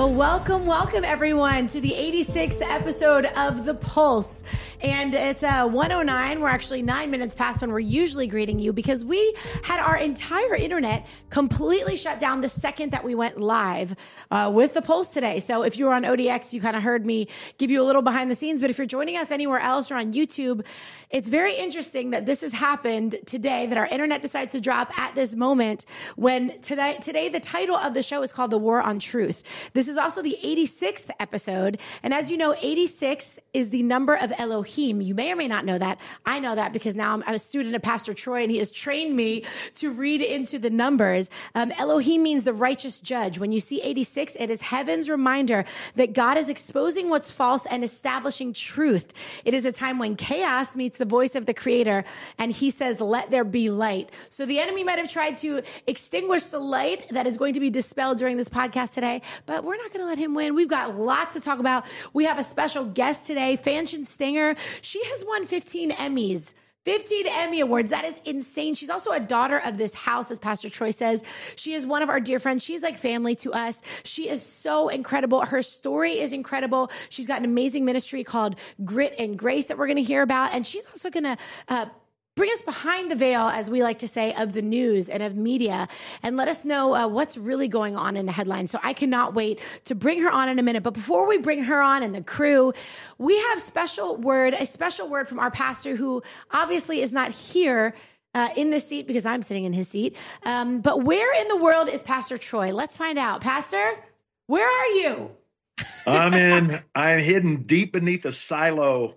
Well, welcome everyone to the 86th episode of The Pulse. And it's 1:09. We're actually 9 minutes past when we're usually greeting you because we had our entire internet completely shut down the second that we went live with The Pulse today. So if you were on ODX, you kind of heard me give you a little behind the scenes. But if you're joining us anywhere else or on YouTube, it's very interesting that this has happened today, that our internet decides to drop at this moment when today the title of the show is called The War on Truth. This is also the 86th episode. And as you know, 86 is the number of Elohim. You may or may not know that. I know that because now I'm a student of Pastor Troy and he has trained me to read into the numbers. Elohim means the righteous judge. When you see 86, it is heaven's reminder that God is exposing what's false and establishing truth. It is a time when chaos meets the voice of the Creator and he says, let there be light. So the enemy might have tried to extinguish the light that is going to be dispelled during this podcast today, but we're not going to let him win. We've got lots to talk about. We have a special guest today, Fanchon Stanger. She has won 15 Emmys. 15 Emmy Awards. That is insane. She's also a daughter of this house, as Pastor Troy says. She is one of our dear friends. She's like family to us. She is so incredible. Her story is incredible. She's got an amazing ministry called Grit and Grace that we're going to hear about. And she's also going to bring us behind the veil, as we like to say, of the news and of media and let us know what's really going on in the headlines. So I cannot wait to bring her on in a minute. But before we bring her on and the crew, we have a special word from our pastor who obviously is not here in this seat because I'm sitting in his seat. But where in the world is Pastor Troy? Let's find out. Pastor, where are you? I'm hidden deep beneath a silo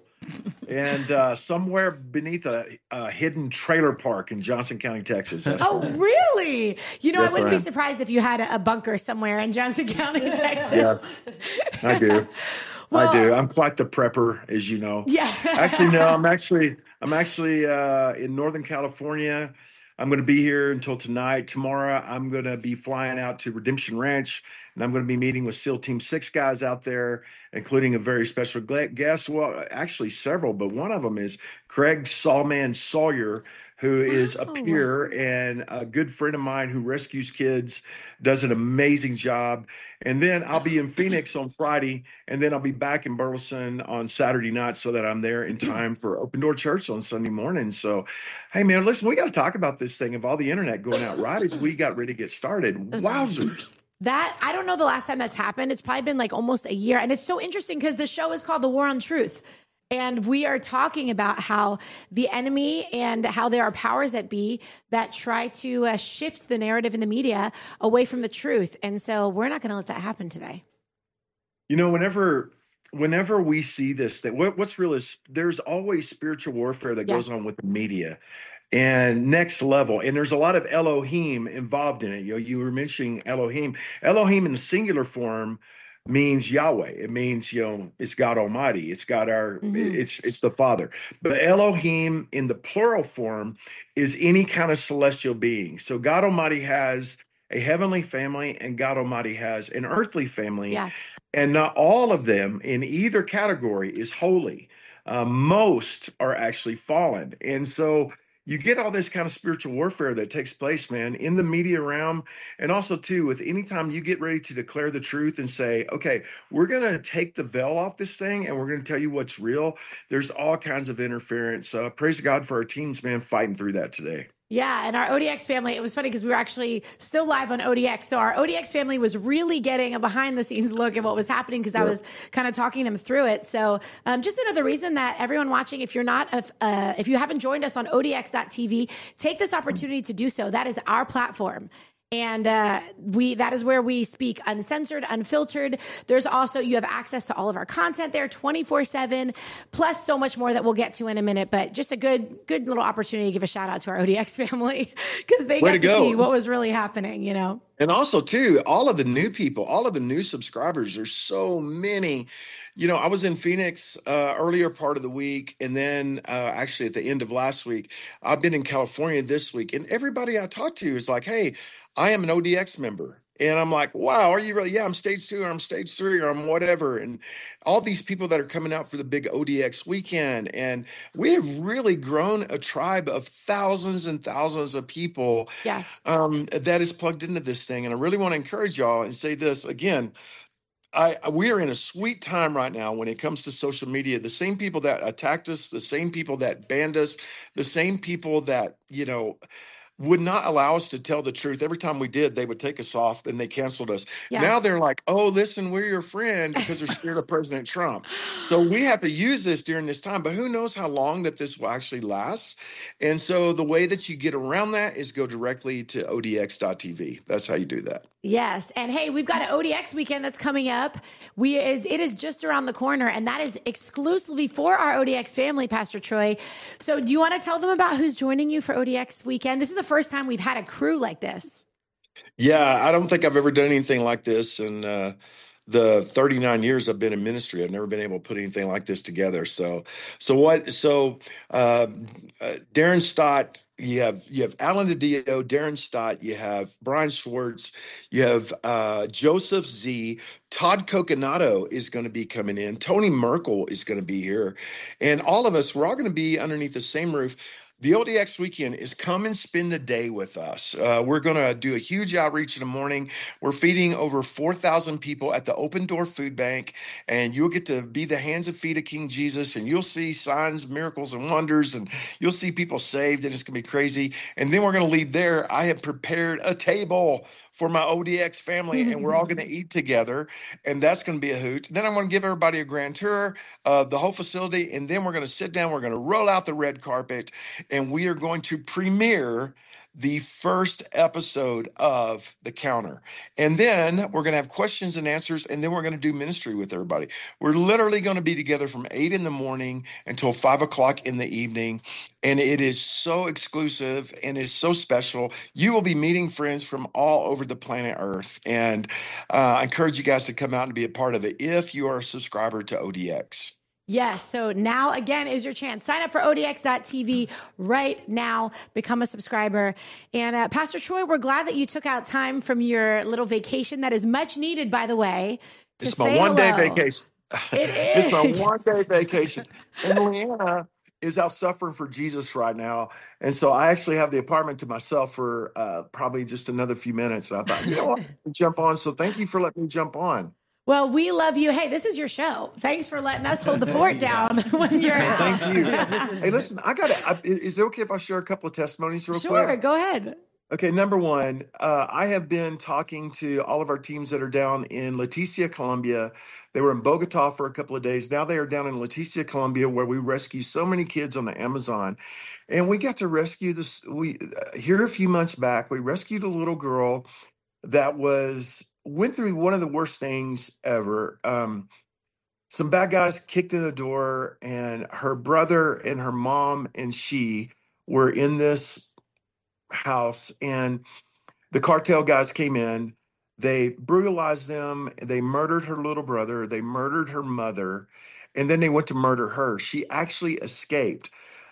and somewhere beneath a hidden trailer park in Johnson County, Texas. Oh, really? You know, Yes, I wouldn't I be am. surprised if you had a bunker somewhere in Johnson County, Texas. Yeah, I do. Well, I do. I'm quite the prepper, as you know. Yeah. Actually, no, I'm actually in Northern California. I'm going to be here until tonight. Tomorrow, I'm going to be flying out to Redemption Ranch, and I'm going to be meeting with SEAL Team 6 guys out there, including a very special guest. Well, actually several, but one of them is Craig Sawman Sawyer, who is a peer and a good friend of mine who rescues kids, does an amazing job. And then I'll be in Phoenix on Friday, and then I'll be back in Burleson on Saturday night so that I'm there in time for Open Door Church on Sunday morning. So, hey, man, listen, we got to talk about this thing of all the internet going out right as we got ready to get started. Wowzers. That, I don't know the last time that's happened. It's probably been like almost a year. And it's so interesting because the show is called The War on Truth. And we are talking about how the enemy and how there are powers that be that try to shift the narrative in the media away from the truth. And so we're not going to let that happen today. You know, whenever we see this thing, what's real is there's always spiritual warfare that goes on with the media and next level. And there's a lot of Elohim involved in it. You were mentioning Elohim. Elohim in the singular form means Yahweh. It means, it's God Almighty. It's God it's the Father. But Elohim in the plural form is any kind of celestial being. So God Almighty has a heavenly family and God Almighty has an earthly family. Yeah. And not all of them in either category is holy. Most are actually fallen. And so you get all this kind of spiritual warfare that takes place, man, in the media realm. And also, too, with any time you get ready to declare the truth and say, okay, we're going to take the veil off this thing and we're going to tell you what's real. There's all kinds of interference. Praise God for our teams, man, fighting through that today. Yeah, and our ODX family, it was funny because we were actually still live on ODX. So our ODX family was really getting a behind-the-scenes look at what was happening because I was kind of talking them through it. So just another reason that everyone watching, if you haven't joined us on ODX.tv, take this opportunity to do so. That is our platform. And that is where we speak uncensored, unfiltered. There's also, you have access to all of our content there 24/7, plus so much more that we'll get to in a minute. But just a good little opportunity to give a shout out to our ODX family because they got to see what was really happening, And also, too, all of the new people, all of the new subscribers, there's so many. I was in Phoenix earlier part of the week, and then actually at the end of last week, I've been in California this week, and everybody I talked to is like, hey, I am an ODX member. And I'm like, wow, are you really? Yeah, I'm stage 2 or I'm stage 3 or I'm whatever. And all these people that are coming out for the big ODX weekend. And we have really grown a tribe of thousands and thousands of people that is plugged into this thing. And I really want to encourage y'all and say this again. we are in a sweet time right now when it comes to social media. The same people that attacked us, the same people that banned us, the same people that, would not allow us to tell the truth. Every time we did, they would take us off and they canceled us. Yeah. Now they're like, oh, listen, we're your friend because they're scared of President Trump. So we have to use this during this time, but who knows how long that this will actually last. And so the way that you get around that is go directly to odx.tv. That's how you do that. Yes. And hey, we've got an ODX weekend that's coming up. It is just around the corner, and that is exclusively for our ODX family, Pastor Troy. So do you want to tell them about who's joining you for ODX weekend? This is the first time we've had a crew like this. Yeah, I don't think I've ever done anything like this. And the 39 years I've been in ministry, I've never been able to put anything like this together. Uh, Darren Stott, you have Alan DiDio, Darren Stott, you have Brian Schwartz, you have Joseph Z, Todd Coconato is going to be coming in, Tony Merkel is going to be here, and all of us, we're all going to be underneath the same roof. The ODX weekend is come and spend a day with us. We're going to do a huge outreach in the morning. We're feeding over 4,000 people at the Open Door Food Bank, and you'll get to be the hands and feet of King Jesus, and you'll see signs, miracles, and wonders, and you'll see people saved, and it's going to be crazy. And then we're going to leave there. I have prepared a table for my ODX family, and we're all going to eat together, and that's going to be a hoot. Then I'm going to give everybody a grand tour of the whole facility, and then we're going to sit down, we're going to roll out the red carpet, and we are going to premiere the first episode of The Counter. And then we're going to have questions and answers, and then we're going to do ministry with everybody. We're literally going to be together from 8 in the morning until 5 o'clock in the evening. And it is so exclusive and is so special. You will be meeting friends from all over the planet Earth. And I encourage you guys to come out and be a part of it if you are a subscriber to ODX. Yes. So now again is your chance. Sign up for odx.tv right now. Become a subscriber. And Pastor Troy, we're glad that you took out time from your little vacation that is much needed, by the way, to It's my say one-day hello. vacation. It It's my is. one-day vacation. And Leanna is out suffering for Jesus right now. And so I actually have the apartment to myself for probably just another few minutes. And I thought, you know what? Jump on. So thank you for letting me jump on. Well, we love you. Hey, this is your show. Thanks for letting us hold the fort down when you're out. Thank you. Hey, listen, is it okay if I share a couple of testimonies real quick? Sure, go ahead. Okay, number one, I have been talking to all of our teams that are down in Leticia, Colombia. They were in Bogota for a couple of days. Now they are down in Leticia, Colombia, where we rescue so many kids on the Amazon. And we got to rescue this. Here a few months back, we rescued a little girl that went through one of the worst things ever. Some bad guys kicked in the door, and her brother and her mom and she were in this house, and the cartel guys came in. They brutalized them. They murdered her little brother. They murdered her mother, and then they went to murder her. She actually escaped.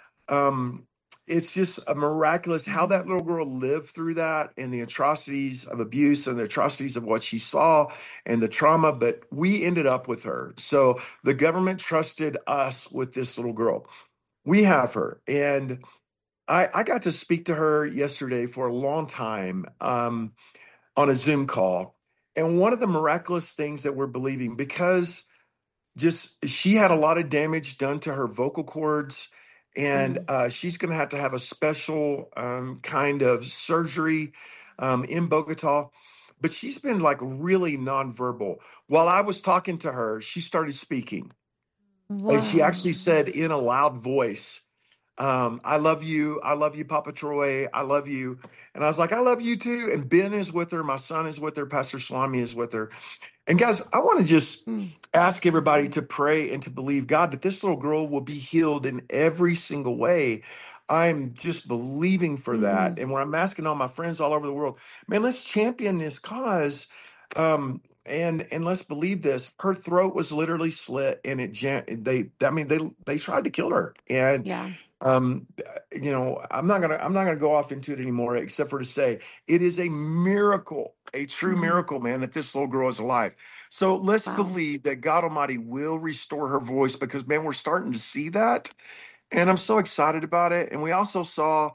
It's just a miraculous how that little girl lived through that and the atrocities of abuse and the atrocities of what she saw and the trauma. But we ended up with her. So the government trusted us with this little girl. We have her. And I got to speak to her yesterday for a long time on a Zoom call. And one of the miraculous things that we're believing, because just she had a lot of damage done to her vocal cords, and she's going to have a special kind of surgery in Bogota. But she's been like really nonverbal. While I was talking to her, she started speaking. Wow. And she actually said in a loud voice, I love you, Papa Troy, I love you. And I was like, I love you too. And Ben is with her, my son is with her, Pastor Swami is with her. And guys, I want to just ask everybody to pray and to believe God that this little girl will be healed in every single way. I'm just believing for that. And when I'm asking all my friends all over the world, man, let's champion this cause. And let's believe this. Her throat was literally slit, and they tried to kill her. And Yeah. I'm not gonna go off into it anymore, except for to say it is a miracle, a true miracle, man, that this little girl is alive. So let's believe that God Almighty will restore her voice, because man, we're starting to see that, and I'm so excited about it. And we also saw,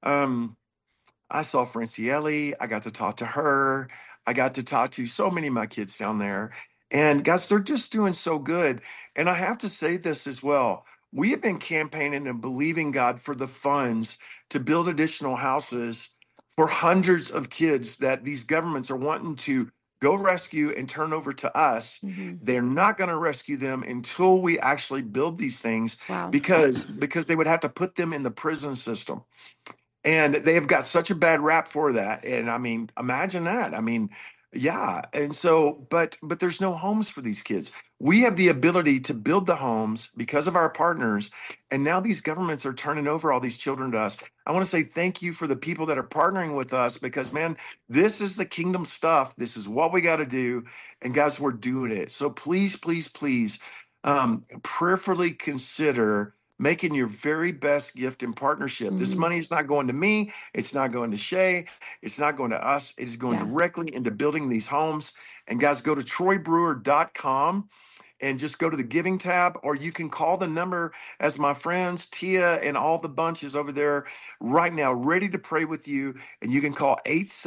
I saw Franciele. I got to talk to her. I got to talk to so many of my kids down there. And guys, they're just doing so good. And I have to say this as well. We have been campaigning and believing God for the funds to build additional houses for hundreds of kids that these governments are wanting to go rescue and turn over to us. Mhm. They're not going to rescue them until we actually build these things Wow. because they would have to put them in the prison system. And they have got such a bad rap for that. And I mean, imagine that. I mean, yeah. And so, but there's no homes for these kids. We have the ability to build the homes because of our partners. And now these governments are turning over all these children to us. I want to say thank you for the people that are partnering with us because, man, this is the kingdom stuff. This is what we got to do. And guys, we're doing it. So please, please, please, prayerfully consider making your very best gift in partnership. This money is not going to me. It's not going to Shay. It's not going to us. It is going directly into building these homes. And guys, go to troybrewer.com and just go to the giving tab, or you can call the number as my friends, Tia and all the bunches over there right now, ready to pray with you. And you can call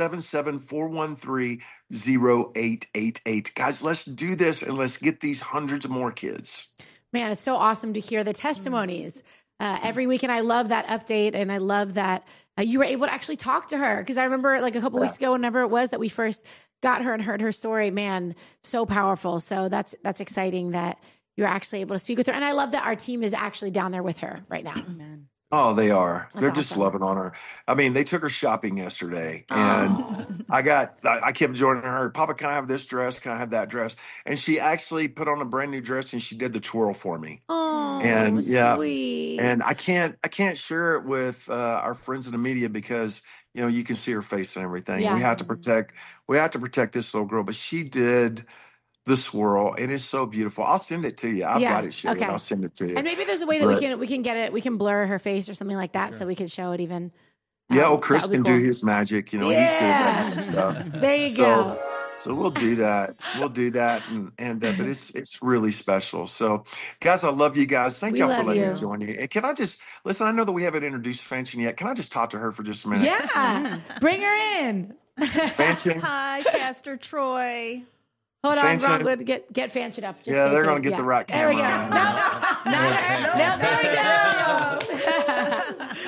877-413-0888. Guys, let's do this and let's get these hundreds more kids. Man, it's so awesome to hear the testimonies every week. And I love that update. And I love that you were able to actually talk to her. Because I remember like a couple weeks ago, whenever it was that we first got her and heard her story, man, so powerful. So that's exciting that you're actually able to speak with her. And I love that our team is actually down there with her right now. Amen. Oh, they are. That's They're just awesome. loving on her. I mean, they took her shopping yesterday, and I kept joining her. Papa, can I have this dress? Can I have that dress? And she actually put on a brand new dress, and she did the twirl for me. Oh, And sweet. and I can't share it with our friends in the media because you can see her face and everything. Yeah. We have to protect this little girl, but she did the swirl. It is so beautiful. I'll send it to you. I've got it shared. Okay. I'll send it to you. And maybe there's a way that we can get it. We can blur her face or something like that, so we can show it even. Yeah, Chris that would can be cool. do his magic. He's good at that kind of stuff. There you go. So we'll do that. And but it's really special. So, guys, I love you guys. Thank We y'all for love letting you. me join you. And can I just listen? I know that we haven't introduced Fanchon yet. Can I just talk to her for just a minute? Yeah, bring her in. Fanchon. Hi, Pastor Troy. Hold on, Fanchon. Ron. Good. Get Fanchon up. Just Yeah, they're Fanchon gonna up. get the right There we go. camera. No, there we go.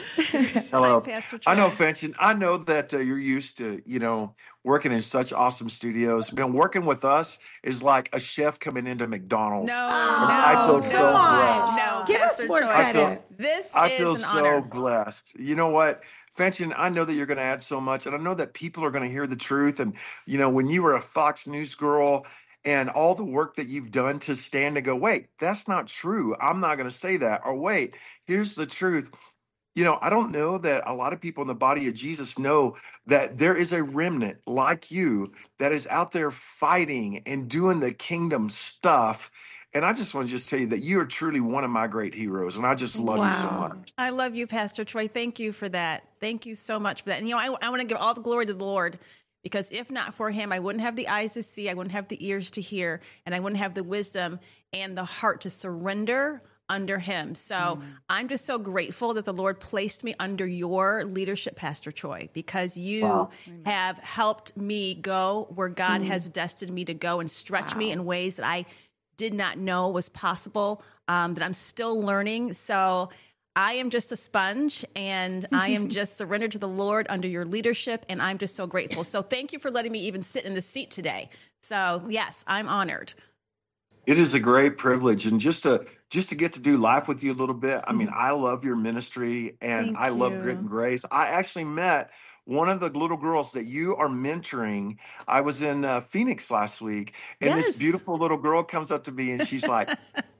Hello, Hi, Pastor Troy. I know Fanchon. I know that you're used to working in such awesome studios. Been working with us is like a chef coming into McDonald's. No, I feel so come on. blessed. No, Give us Pastor more Troy. credit. This I is feel an so honor. blessed. You know what, Fanchon, I know that you're going to add so much, and I know that people are going to hear the truth. And when you were a Fox News girl and all the work that you've done to stand and go, wait, that's not true. I'm not going to say that. Or wait, here's the truth. I don't know that a lot of people in the body of Jesus know that there is a remnant like you that is out there fighting and doing the kingdom stuff. And I just want to just tell you that you are truly one of my great heroes. And I just love you so Wow. much. I love you, Pastor Troy. Thank you for that. Thank you so much for that. And I want to give all the glory to the Lord, because if not for him, I wouldn't have the eyes to see, I wouldn't have the ears to hear, and I wouldn't have the wisdom and the heart to surrender under him. So I'm just so grateful that the Lord placed me under your leadership, Pastor Troy, because you have helped me go where God has destined me to go and stretch me in ways that I did not know was possible, that I'm still learning. So I am just a sponge, and I am just surrendered to the Lord under your leadership, and I'm just so grateful. So thank you for letting me even sit in the seat today. So yes, I'm honored. It is a great privilege. And just to get to do life with you a little bit. I mean, I love your ministry, and Thank I love you. Grit and Grace. I actually met one of the little girls that you are mentoring. I was in Phoenix last week, and this Yes. beautiful little girl comes up to me, and she's like,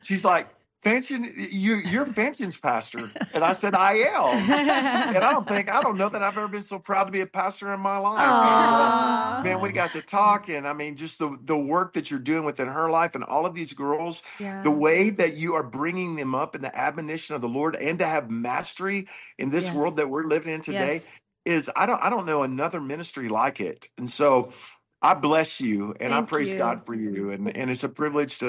Fanchon, you're Fanchon's pastor. And I said, I am. And I don't know that I've ever been so proud to be a pastor in my life. Aw. And, man, we got to talk, and I mean, just the work that you're doing within her life and all of these girls, Yeah. the way that you are bringing them up in the admonition of the Lord and to have mastery in this Yes. world that we're living in today Yes. is, I don't know another ministry like it. And so I bless you, and I Thank praise you. God for you. And it's a privilege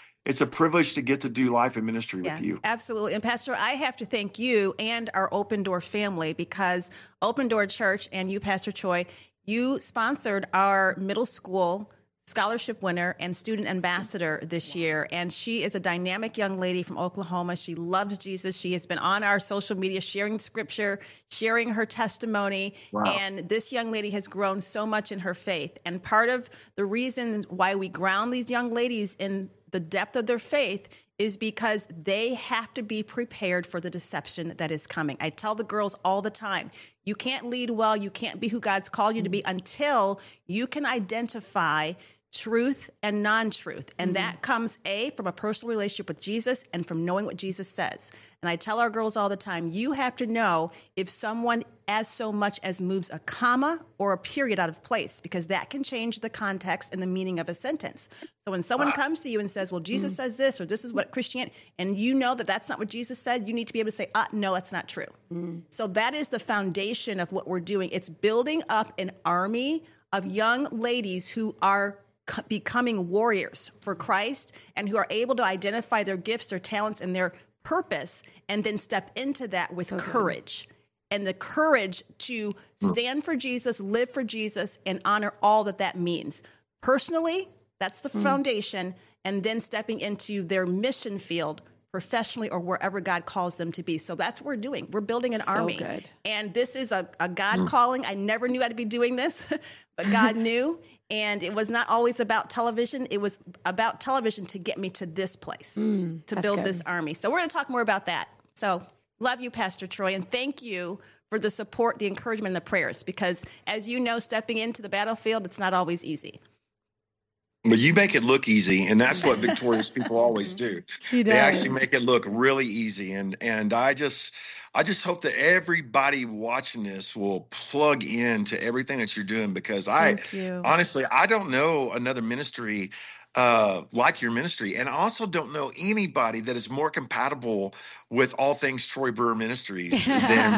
to get to do life and ministry Yes, with you. absolutely. And Pastor, I have to thank you and our Open Door family, because Open Door Church and you, Pastor Troy, you sponsored our middle school scholarship winner and student ambassador this year. And she is a dynamic young lady from Oklahoma. She loves Jesus. She has been on our social media sharing scripture, sharing her testimony. Wow. And this young lady has grown so much in her faith. And part of the reason why we ground these young ladies in the depth of their faith is because they have to be prepared for the deception that is coming. I tell the girls all the time, you can't lead well, you can't be who God's called you to be until you can identify truth and non-truth. And that comes, from a personal relationship with Jesus and from knowing what Jesus says. And I tell our girls all the time, you have to know if someone as so much as moves a comma or a period out of place, because that can change the context and the meaning of a sentence. So when someone comes to you and says, well, Jesus says this, or this is what Christianity, and you know that that's not what Jesus said, you need to be able to say, no, that's not true. So that is the foundation of what we're doing. It's building up an army of young ladies who are becoming warriors for Christ and who are able to identify their gifts, their talents, and their purpose, and then step into that with courage. And the courage to stand for Jesus, live for Jesus, and honor all that that means. Personally, that's the foundation, and then stepping into their mission field professionally or wherever God calls them to be. So that's what we're doing. We're building an army. Good. And this is a God calling. I never knew I'd be doing this, but God knew. And it was not always about television. It was about television to get me to this place, to build this army. So we're going to talk more about that. So love you, Pastor Troy, and thank you for the support, the encouragement, and the prayers, because as you know, stepping into the battlefield, it's not always easy. But you make it look easy, and that's what victorious people always do. She does. They actually make it look really easy, and I just hope that everybody watching this will plug into everything that you're doing, because honestly, I don't know another ministry like your ministry, and I also don't know anybody that is more compatible with all things Troy Brewer Ministries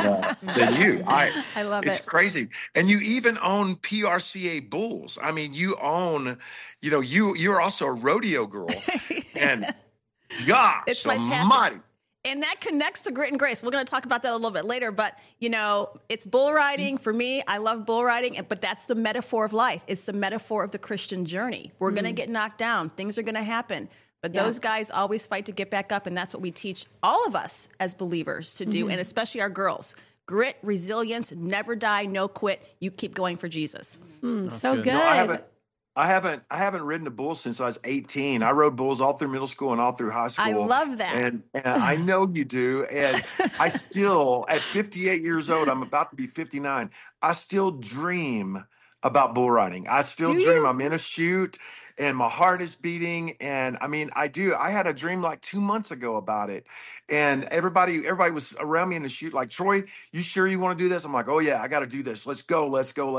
than you. I love it. It's crazy. And you even own PRCA Bulls. I mean, you own, you're also a rodeo girl. And gosh, it's my almighty. And that connects to Grit and Grace. We're going to talk about that a little bit later. But, it's bull riding. For me, I love bull riding. But that's the metaphor of life. It's the metaphor of the Christian journey. We're going to get knocked down. Things are going to happen. But those guys always fight to get back up. And that's what we teach all of us as believers to do, and especially our girls. Grit, resilience, never die, no quit. You keep going for Jesus. So good. No, I haven't ridden a bull since I was 18. I rode bulls all through middle school and all through high school. I love that. And I know you do. And I still, at 58 years old, I'm about to be 59. I still dream about bull riding. I still dream I'm in a chute and my heart is beating. And I mean, I do. I had a dream like 2 months ago about it. And everybody was around me in the chute like, Troy, you sure you want to do this? I'm like, oh yeah, I got to do this. Let's go.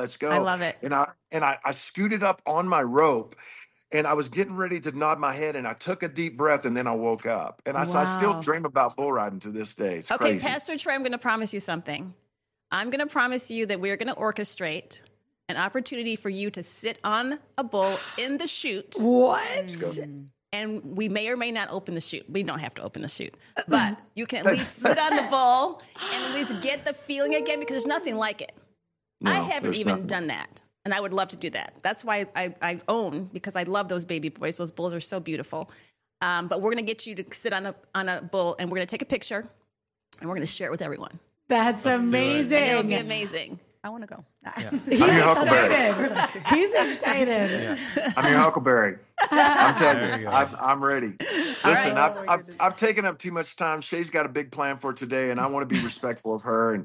I love it. And I scooted up on my rope, and I was getting ready to nod my head, and I took a deep breath, and then I woke up. And I still dream about bull riding to this day. It's crazy. Pastor Troy, I'm going to promise you something. I'm going to promise you that we're going to orchestrate an opportunity for you to sit on a bull in the chute. What? Let's go. And we may or may not open the chute. We don't have to open the chute. But you can at least sit on the bull and at least get the feeling again, because there's nothing like it. No, I haven't even done that. And I would love to do that. That's why I own, because I love those baby boys. Those bulls are so beautiful. But we're going to get you to sit on a bull, and we're going to take a picture, and we're going to share it with everyone. That's amazing. And it'll be amazing. I want to go. Yeah. He's excited. He's excited. Yeah. I'm your Huckleberry. I'm telling you, I'm ready. Listen, I've taken up too much time. Shay's got a big plan for today, and I want to be respectful of her.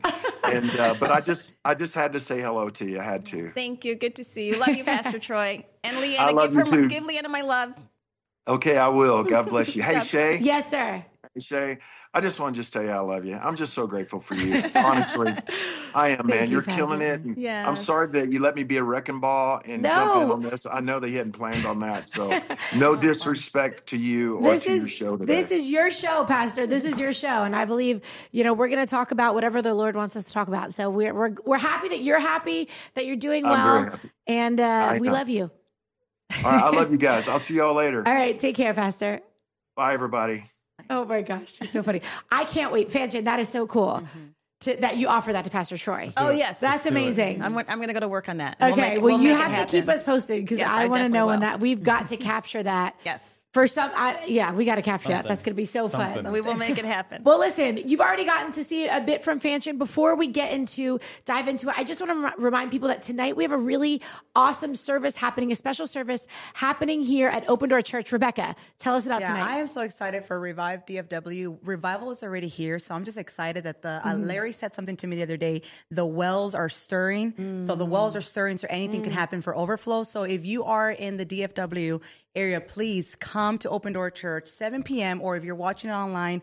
But I just had to say hello to you. I had to. Thank you. Good to see you. Love you, Pastor Troy. And Leanna, I love you too. Give Leanna my love. Okay, I will. God bless you. Hey, Shay. Yes, sir. Hey, Shay. I just want to just tell you I love you. I'm just so grateful for you. Honestly, I am, man. You're killing it. Yes. I'm sorry that you let me be a wrecking ball and jump in on this. I know that you hadn't planned on that. So no disrespect to you or to your show today. This is your show, Pastor. This is your show. And I believe, we're going to talk about whatever the Lord wants us to talk about. So we're happy that you're happy, that you're doing well. I'm very happy. And we love you. All right, I love you guys. I'll see y'all later. All right. Take care, Pastor. Bye, everybody. Oh my gosh, she's so funny. I can't wait. Fanchon, that is so cool. that you offer that to Pastor Troy. Oh, yes. That's amazing. I'm going to go to work on that. Okay. Well, you have to keep us posted because Yes, I want to definitely know when will. that we've got to capture that. Yes. For some, we got to capture that. That's going to be so fun. We will make it happen. Well, listen, you've already gotten to see a bit from Fanchon. Before we dive into it, I just want to remind people that tonight we have a really awesome service happening, a special service happening here at Open Door Church. Rebecca, tell us about tonight. I am so excited for Revive DFW. Revival is already here, so I'm just excited that Larry said something to me the other day. The wells are stirring. So the wells are stirring, so anything can happen for overflow. So if you are in the DFW area, please come to Open Door Church, 7 p.m. Or if you're watching it online,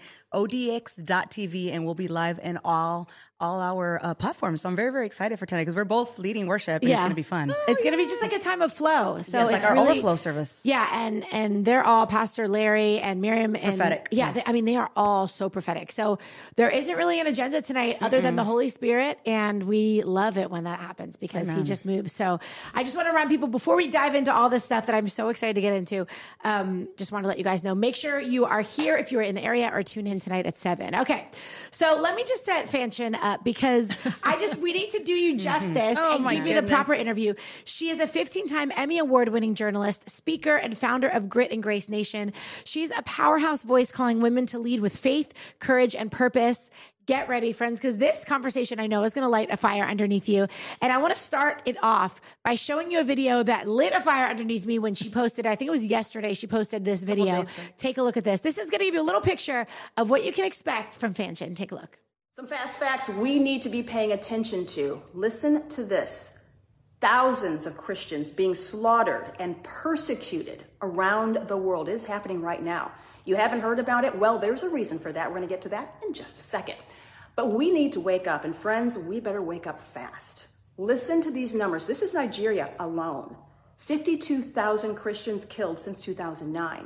odx.tv, and we'll be live in all our platforms. So I'm very, very excited for tonight because we're both leading worship, and it's going to be fun. It's going to be just like a time of flow. So It's it's like our really, overflow service. Yeah, and they're all Pastor Larry and Miriam. And, Prophetic. Yeah, they are all so prophetic. So there isn't really an agenda tonight other than the Holy Spirit, and we love it when that happens because he just moves. So I just want to remind people before we dive into all this stuff that I'm so excited to get into, just want to let you guys know, make sure you are here if you're in the area or tune in tonight at 7. Okay, so let me just set Fanchon up because we need to do you justice and give you the proper interview. She is a 15-time Emmy Award-winning journalist, speaker, and founder of Grit and Grace Nation. She's a powerhouse voice calling women to lead with faith, courage, and purpose. Get ready, friends, because this conversation I know is going to light a fire underneath you. And I want to start it off by showing you a video that lit a fire underneath me when she posted, I think it was yesterday, she posted this video. Take a look at this. This is going to give you a little picture of what you can expect from Fanchon. Take a look. Some fast facts we need to be paying attention to. Listen to this. Thousands of Christians being slaughtered and persecuted around the world. It is happening right now. You haven't heard about it? Well, there's a reason for that. We're going to get to that in just a second. But we need to wake up, and friends, we better wake up fast. Listen to these numbers. This is Nigeria alone. 52,000 Christians killed since 2009.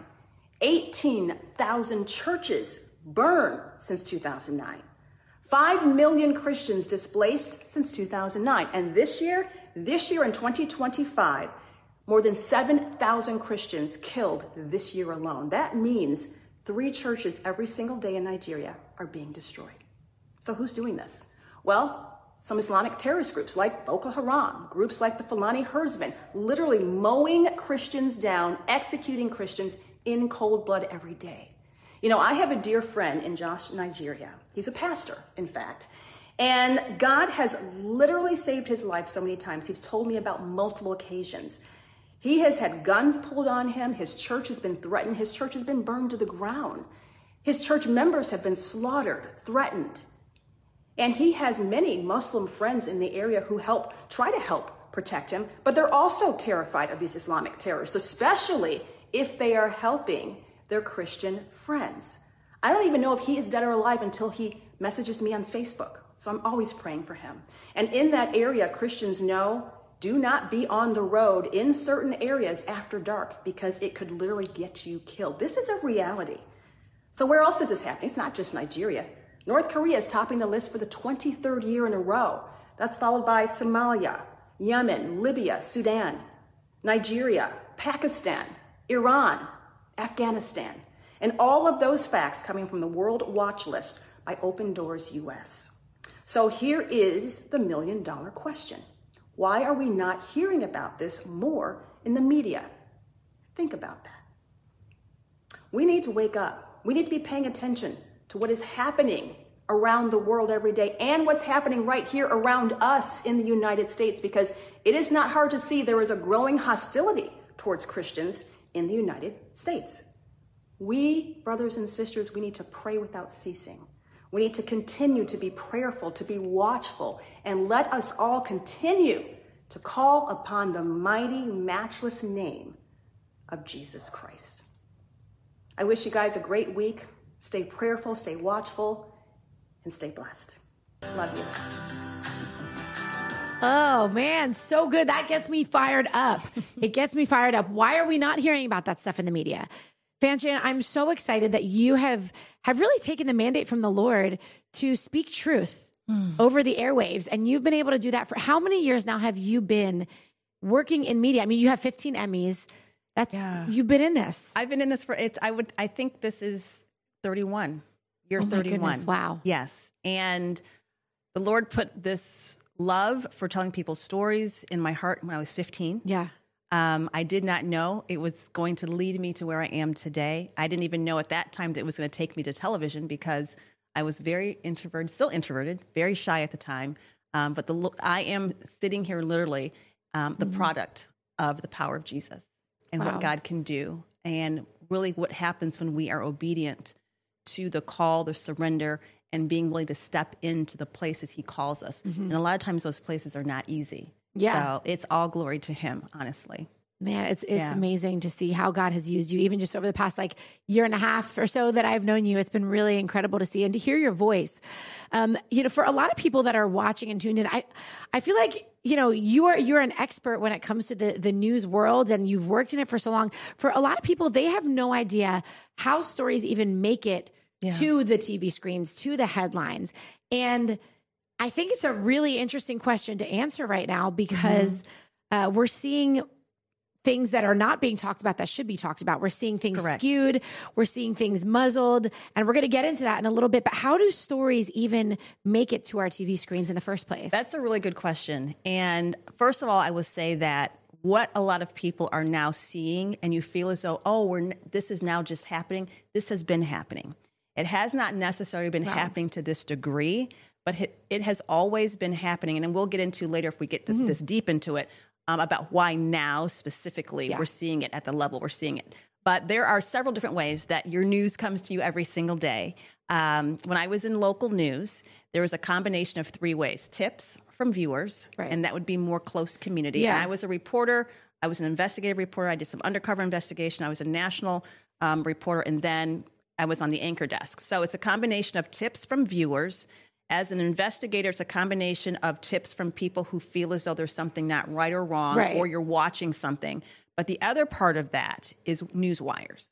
18,000 churches burned since 2009. 5 million Christians displaced since 2009. And this year in 2025, more than 7,000 Christians killed this year alone. That means 3 churches every single day in Nigeria are being destroyed. So who's doing this? Well, some Islamic terrorist groups like Boko Haram, groups like the Fulani herdsmen, literally mowing Christians down, executing Christians in cold blood every day. You know, I have a dear friend in Jos, Nigeria. He's a pastor, in fact. And God has literally saved his life so many times. He's told me about multiple occasions. He has had guns pulled on him. His church has been threatened. His church has been burned to the ground. His church members have been slaughtered, threatened. And he has many Muslim friends in the area who try to help protect him, but they're also terrified of these Islamic terrorists, especially if they are helping their Christian friends. I don't even know if he is dead or alive until he messages me on Facebook. So I'm always praying for him. And in that area, Christians know, do not be on the road in certain areas after dark because it could literally get you killed. This is a reality. So where else is this happening? It's not just Nigeria. North Korea is topping the list for the 23rd year in a row. That's followed by Somalia, Yemen, Libya, Sudan, Nigeria, Pakistan, Iran, Afghanistan, and all of those facts coming from the World Watch List by Open Doors US. So here is the $1 million question. Why are we not hearing about this more in the media? Think about that. We need to wake up. We need to be paying attention to what is happening around the world every day and what's happening right here around us in the United States, because it is not hard to see there is a growing hostility towards Christians in the United States. We, brothers and sisters, we need to pray without ceasing. We need to continue to be prayerful, to be watchful, and let us all continue to call upon the mighty, matchless name of Jesus Christ. I wish you guys a great week. Stay prayerful, stay watchful, and stay blessed. Love you. Oh, man, so good. That gets me fired up. It gets me fired up. Why are we not hearing about that stuff in the media? Fanchon, I'm so excited that you have really taken the mandate from the Lord to speak truth over the airwaves. And you've been able to do that for how many years now have you been working in media? I mean, you have 15 Emmys. You've been in this. I've been in this I think this is 31. Year Oh my 31. goodness, wow. Yes. And The Lord put this love for telling people's stories in my heart when I was 15. Yeah. I did not know it was going to lead me to where I am today. I didn't even know at that time that it was going to take me to television because I was very introverted, still introverted, very shy at the time. But I am sitting here literally the product of the power of Jesus and what God can do, and really what happens when we are obedient to the call, the surrender, and being willing to step into the places he calls us. And a lot of times those places are not easy. Yeah. So it's all glory to him, honestly. Man, it's amazing to see how God has used you, even just over the past year and a half or so that I've known you. It's been really incredible to see and to hear your voice. For a lot of people that are watching and tuned in, I feel like, you're an expert when it comes to the news world, and you've worked in it for so long. For a lot of people, they have no idea how stories even make it to the TV screens, to the headlines. And I think it's a really interesting question to answer right now because we're seeing things that are not being talked about that should be talked about. We're seeing things skewed. We're seeing things muzzled. And we're going to get into that in a little bit. But how do stories even make it to our TV screens in the first place? That's a really good question. And first of all, I would say that what a lot of people are now seeing, and you feel as though, this is now just happening. This has been happening. It has not necessarily been happening to this degree, but it has always been happening. And then we'll get into later, if we get this deep into it, about why now specifically we're seeing it at the level we're seeing it. But there are several different ways that your news comes to you every single day. When I was in local news, there was a combination of 3 ways. Tips from viewers, and that would be more close community. Yeah. And I was a reporter. I was an investigative reporter. I did some undercover investigation. I was a national reporter, and then I was on the anchor desk. So it's a combination of tips from viewers. As an investigator, it's a combination of tips from people who feel as though there's something not right or wrong, or you're watching something. But the other part of that is news wires.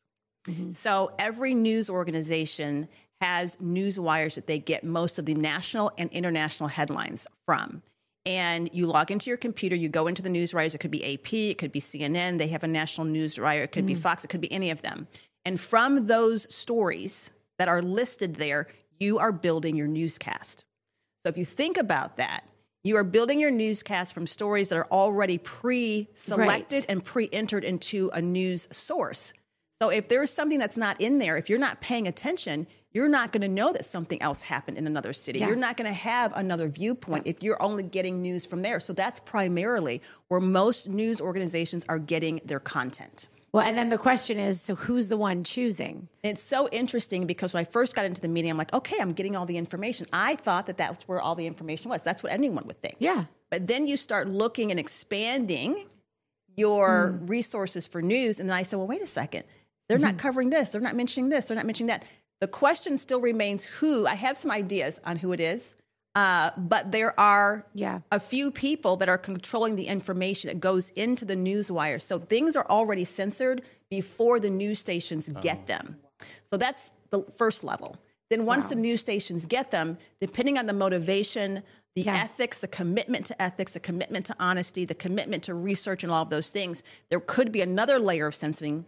So every news organization has news wires that they get most of the national and international headlines from. And you log into your computer, you go into the news wires. It could be AP, it could be CNN. They have a national news wire. It could be Fox. It could be any of them. And from those stories that are listed there, you are building your newscast. So if you think about that, you are building your newscast from stories that are already pre-selected and pre-entered into a news source. So if there's something that's not in there, if you're not paying attention, you're not going to know that something else happened in another city. You're not going to have another viewpoint if you're only getting news from there. So that's primarily where most news organizations are getting their content. Well, and then the question is, so who's the one choosing? It's so interesting because when I first got into the media, I'm like, okay, I'm getting all the information. I thought that that's where all the information was. That's what anyone would think. Yeah. But then you start looking and expanding your resources for news. And then I said, well, wait a second. They're not covering this. They're not mentioning this. They're not mentioning that. The question still remains who. I have some ideas on who it is. But there are a few people that are controlling the information that goes into the news wire. So things are already censored before the news stations get them. So that's the first level. Then once the news stations get them, depending on the motivation, the ethics, the commitment to ethics, the commitment to honesty, the commitment to research and all of those things, there could be another layer of censoring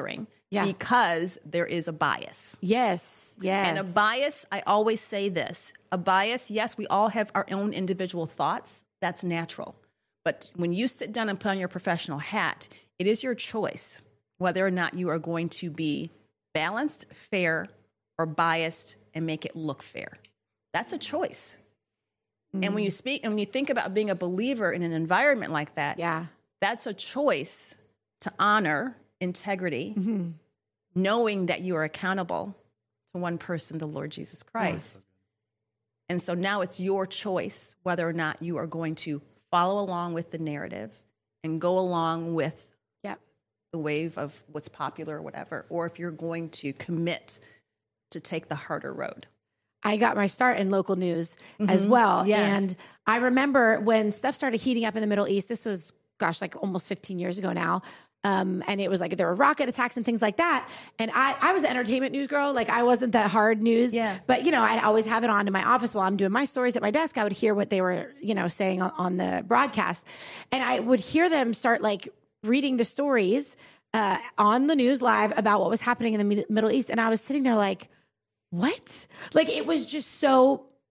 because there is a bias. Yes. And a bias, I always say this, a bias, yes, we all have our own individual thoughts. That's natural. But when you sit down and put on your professional hat, it is your choice whether or not you are going to be balanced, fair, or biased and make it look fair. That's a choice. And when you speak and when you think about being a believer in an environment like that, that's a choice to honor integrity, knowing that you are accountable to one person, the Lord Jesus Christ. And so now it's your choice whether or not you are going to follow along with the narrative and go along with the wave of what's popular or whatever, or if you're going to commit to take the harder road. I got my start in local news as well. Yes. And I remember when stuff started heating up in the Middle East, this was, almost 15 years ago now. And it was like there were rocket attacks and things like that. And I was an entertainment news girl. I wasn't the hard news. But, I'd always have it on in my office while I'm doing my stories at my desk. I would hear what they were, saying on the broadcast. And I would hear them start reading the stories on the news live about what was happening in the Middle East. And I was sitting there like, what? It was just so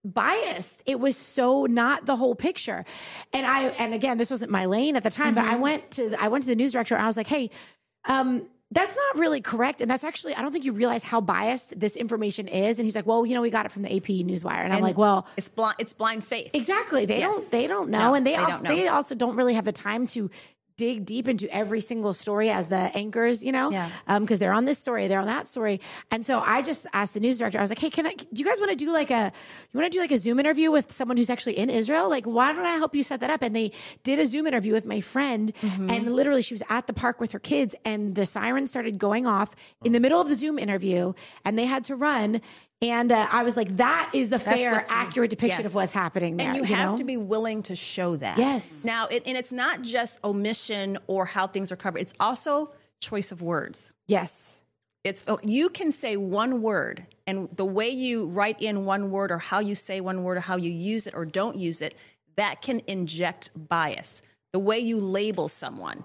biased. It was so not the whole picture. And again, this wasn't my lane at the time, but I went to the news director and I was like, hey, that's not really correct. And that's actually, I don't think you realize how biased this information is. And he's like, well, we got it from the AP Newswire. And I'm like, well, it's blind faith. Exactly. They don't know. No, and they don't know. also don't really have the time to dig deep into every single story as the anchors, because they're on this story, they're on that story. And so I just asked the news director, I was like, hey, do you guys want to do like a Zoom interview with someone who's actually in Israel? Like, why don't I help you set that up? And they did a Zoom interview with my friend, and literally she was at the park with her kids, and the siren started going off in the middle of the Zoom interview, and they had to run. And I was like, that is the fair, accurate depiction of what's happening there. And you have to be willing to show that. Yes. Now, and it's not just omission or how things are covered. It's also choice of words. Yes. You can say one word, and the way you write in one word or how you say one word or how you use it or don't use it, that can inject bias. The way you label someone.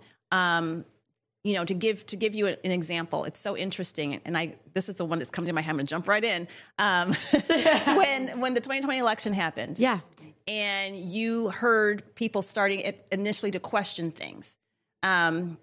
To give you an example, it's so interesting, and this is the one that's coming to my head. I'm going to jump right in. When the 2020 election happened, and you heard people starting initially to question things, and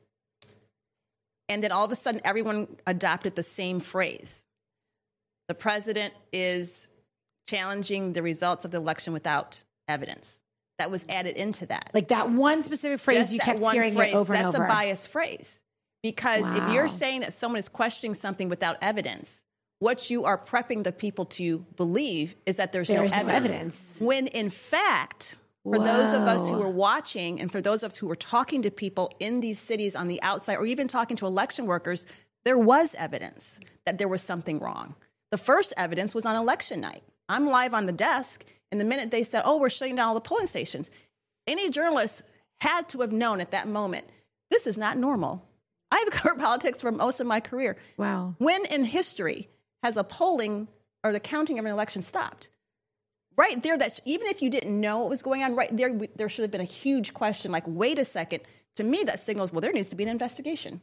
then all of a sudden everyone adopted the same phrase: the president is challenging the results of the election without evidence. That was added into that, like that one specific phrase. You kept hearing it over and over. That's a biased phrase. Because if you're saying that someone is questioning something without evidence, what you are prepping the people to believe is that there's no evidence. When in fact, for those of us who were watching and for those of us who were talking to people in these cities on the outside or even talking to election workers, there was evidence that there was something wrong. The first evidence was on election night. I'm live on the desk, and the minute they said, we're shutting down all the polling stations, any journalist had to have known at that moment, this is not normal. I've covered politics for most of my career. Wow. When in history has a polling or the counting of an election stopped? Right there, that even if you didn't know what was going on, right there should have been a huge question like, wait a second. To me, that signals, well, there needs to be an investigation.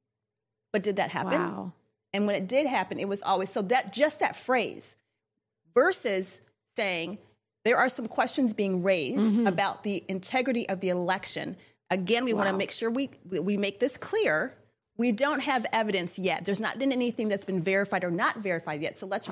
But did that happen? Wow. And when it did happen, it was always, so that just that phrase versus saying there are some questions being raised about the integrity of the election. Again, we want to make sure we make this clear. We don't have evidence yet. There's not been anything that's been verified or not verified yet. So let's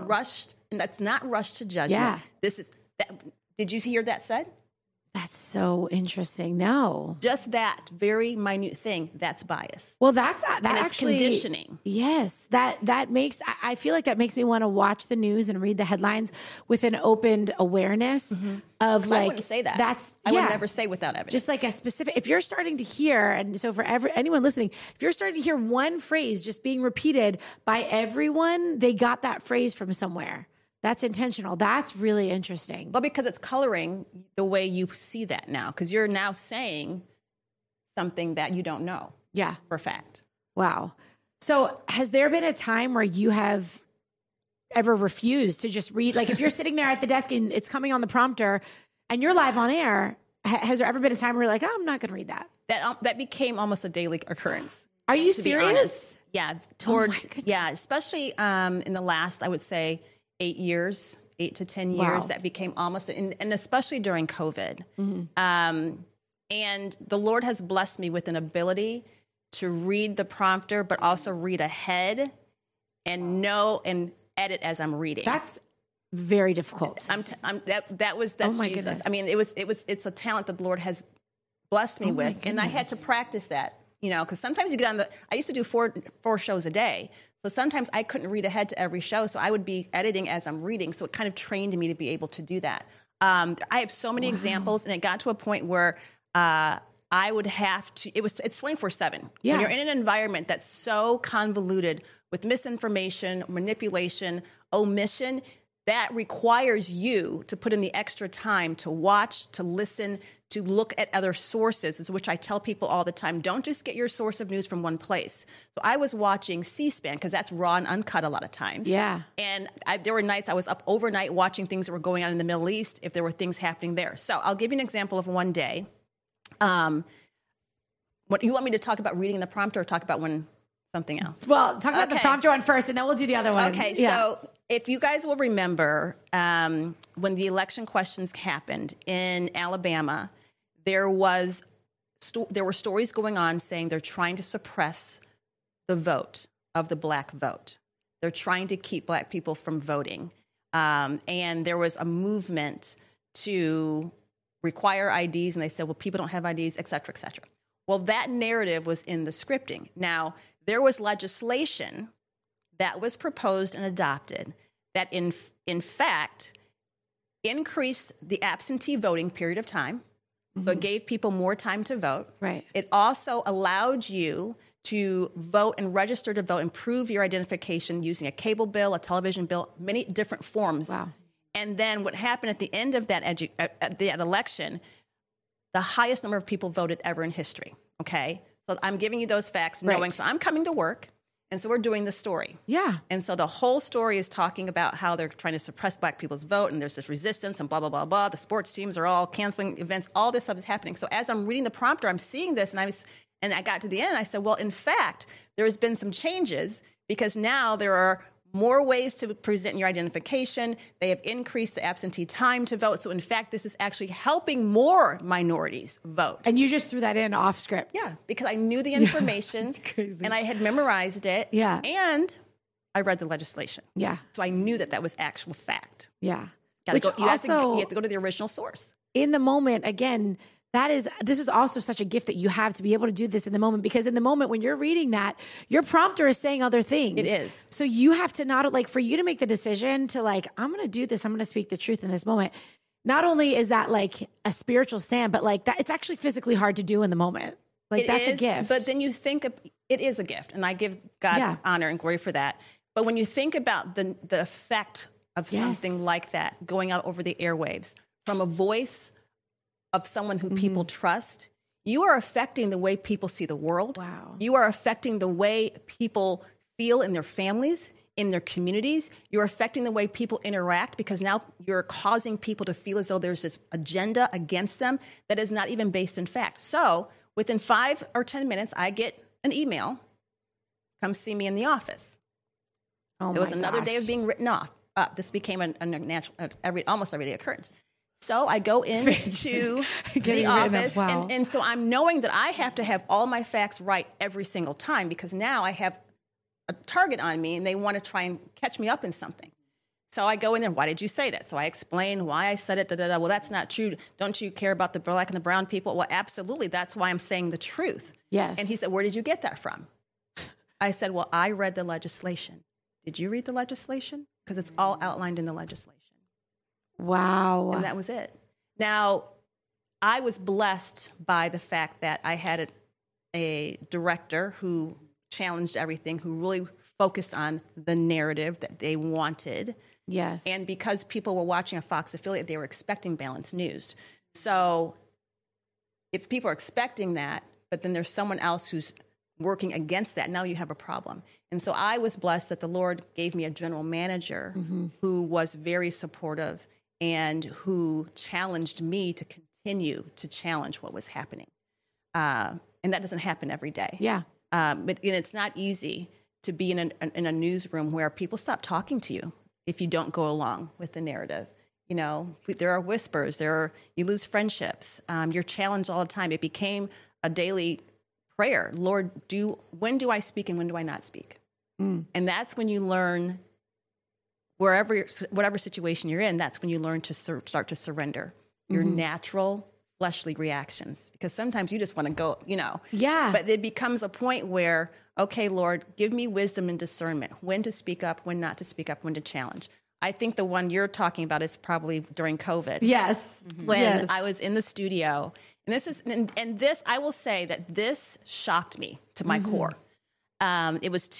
not rush to judgment. Yeah. This is that. Did you hear that said? That's so interesting. No. Just that very minute thing, that's bias. Well, that's actually conditioning. Yes. That makes, I feel like that makes me want to watch the news and read the headlines with an opened awareness of like, I wouldn't say that. I would never say without evidence. Just like a specific, if you're starting to hear, and so for anyone listening, if you're starting to hear one phrase just being repeated by everyone, they got that phrase from somewhere. That's intentional. That's really interesting. Well, because it's coloring the way you see that now, because you're now saying something that you don't know. Yeah. For a fact. Wow. So has there been a time where you have ever refused to just read? Like if you're sitting there at the desk and it's coming on the prompter and you're live on air, has there ever been a time where you're like, I'm not going to read that? That became almost a daily occurrence. Are you serious? Yeah. Especially in the last, I would say, 8 to 10 years, that became almost, and especially during COVID. And the Lord has blessed me with an ability to read the prompter, but also read ahead and know and edit as I'm reading. That's very difficult. That's Jesus. Goodness. I mean, it's a talent that the Lord has blessed me with, and I had to practice that. Because sometimes you get on I used to do four shows a day. So sometimes I couldn't read ahead to every show. So I would be editing as I'm reading. So it kind of trained me to be able to do that. I have so many examples, and it got to a point where I would have to, it's 24/7. Yeah. When you're in an environment that's so convoluted with misinformation, manipulation, omission, that requires you to put in the extra time to watch, to listen, to look at other sources, which I tell people all the time, don't just get your source of news from one place. So I was watching C-SPAN because that's raw and uncut a lot of times. Yeah. And there were nights I was up overnight watching things that were going on in the Middle East if there were things happening there. So I'll give you an example of one day. What you want me to talk about reading the prompter or talk about something else? Well, talk about the prompter one first, and then we'll do the other one. Okay, yeah. So if you guys will remember, when the election questions happened in Alabama, there were stories going on saying they're trying to suppress the vote of the black vote. They're trying to keep black people from voting. And there was a movement to require IDs, and they said, well, people don't have IDs, et cetera, et cetera. Well, that narrative was in the scripting. Now, there was legislation that was proposed and adopted that in fact increased the absentee voting period of time, but gave people more time to vote. Right. It also allowed you to vote and register to vote and prove your identification using a cable bill, a television bill, many different forms. Wow. And then what happened at the end of that election, the highest number of people voted ever in history. Okay. So I'm giving you those facts, knowing, Right. so I'm coming to work. And so we're doing the story. Yeah. And so the whole story is talking about how they're trying to suppress black people's vote, and there's this resistance and blah, blah, blah, blah. The sports teams are all canceling events. All this stuff is happening. So as I'm reading the prompter, I'm seeing this, and I got to the end, and I said, well, in fact, there has been some changes because now there are more ways to present your identification. They have increased the absentee time to vote. So in fact, this is actually helping more minorities vote. And you just threw that in off script. Yeah, because I knew the information That's crazy. and I had memorized it. Yeah. And I read the legislation. Yeah. So I knew that was actual fact. Yeah. You have to go to the original source. In the moment, again, this is also such a gift that you have to be able to do this in the moment, because in the moment when you're reading that, your prompter is saying other things. It is. So you have to for you to make the decision to I'm going to do this, I'm going to speak the truth in this moment. Not only is that a spiritual stand, but that it's actually physically hard to do in the moment. That's a gift. But then you think it is a gift, and I give God honor and glory for that. But when you think about the effect of something like that going out over the airwaves from a voice of someone who people trust, you are affecting the way people see the world. Wow. You are affecting the way people feel in their families, in their communities. You're affecting the way people interact, because now you're causing people to feel as though there's this agenda against them that is not even based in fact. So within 5 or 10 minutes, I get an email, come see me in the office. Oh, it was another day of being written off. This became a natural, almost everyday occurrence. So I go into the office, wow. and so I'm knowing that I have to have all my facts right every single time, because now I have a target on me, and they want to try and catch me up in something. So I go in there, why did you say that? So I explain why I said it, Well, that's not true. Don't you care about the black and the brown people? Well, absolutely. That's why I'm saying the truth. Yes. And he said, where did you get that from? I said, well, I read the legislation. Did you read the legislation? Because it's all outlined in the legislation. Wow. And that was it. Now, I was blessed by the fact that I had a director who challenged everything, who really focused on the narrative that they wanted. Yes. And because people were watching a Fox affiliate, they were expecting balanced news. So if people are expecting that, but then there's someone else who's working against that, now you have a problem. And so I was blessed that the Lord gave me a general manager who was very supportive and who challenged me to continue to challenge what was happening. And that doesn't happen every day. Yeah. But it's not easy to be in a newsroom where people stop talking to you if you don't go along with the narrative. You know, there are whispers, you lose friendships. You're challenged all the time. It became a daily prayer. Lord, when do I speak and when do I not speak? And that's when you learn, whatever situation you're in, that's when you learn to start to surrender your natural fleshly reactions. Because sometimes you just want to go, Yeah. But it becomes a point where, okay, Lord, give me wisdom and discernment, when to speak up, when not to speak up, when to challenge. I think the one you're talking about is probably during COVID. Yes. When I was in the studio. And this, I will say that this shocked me to my core. It was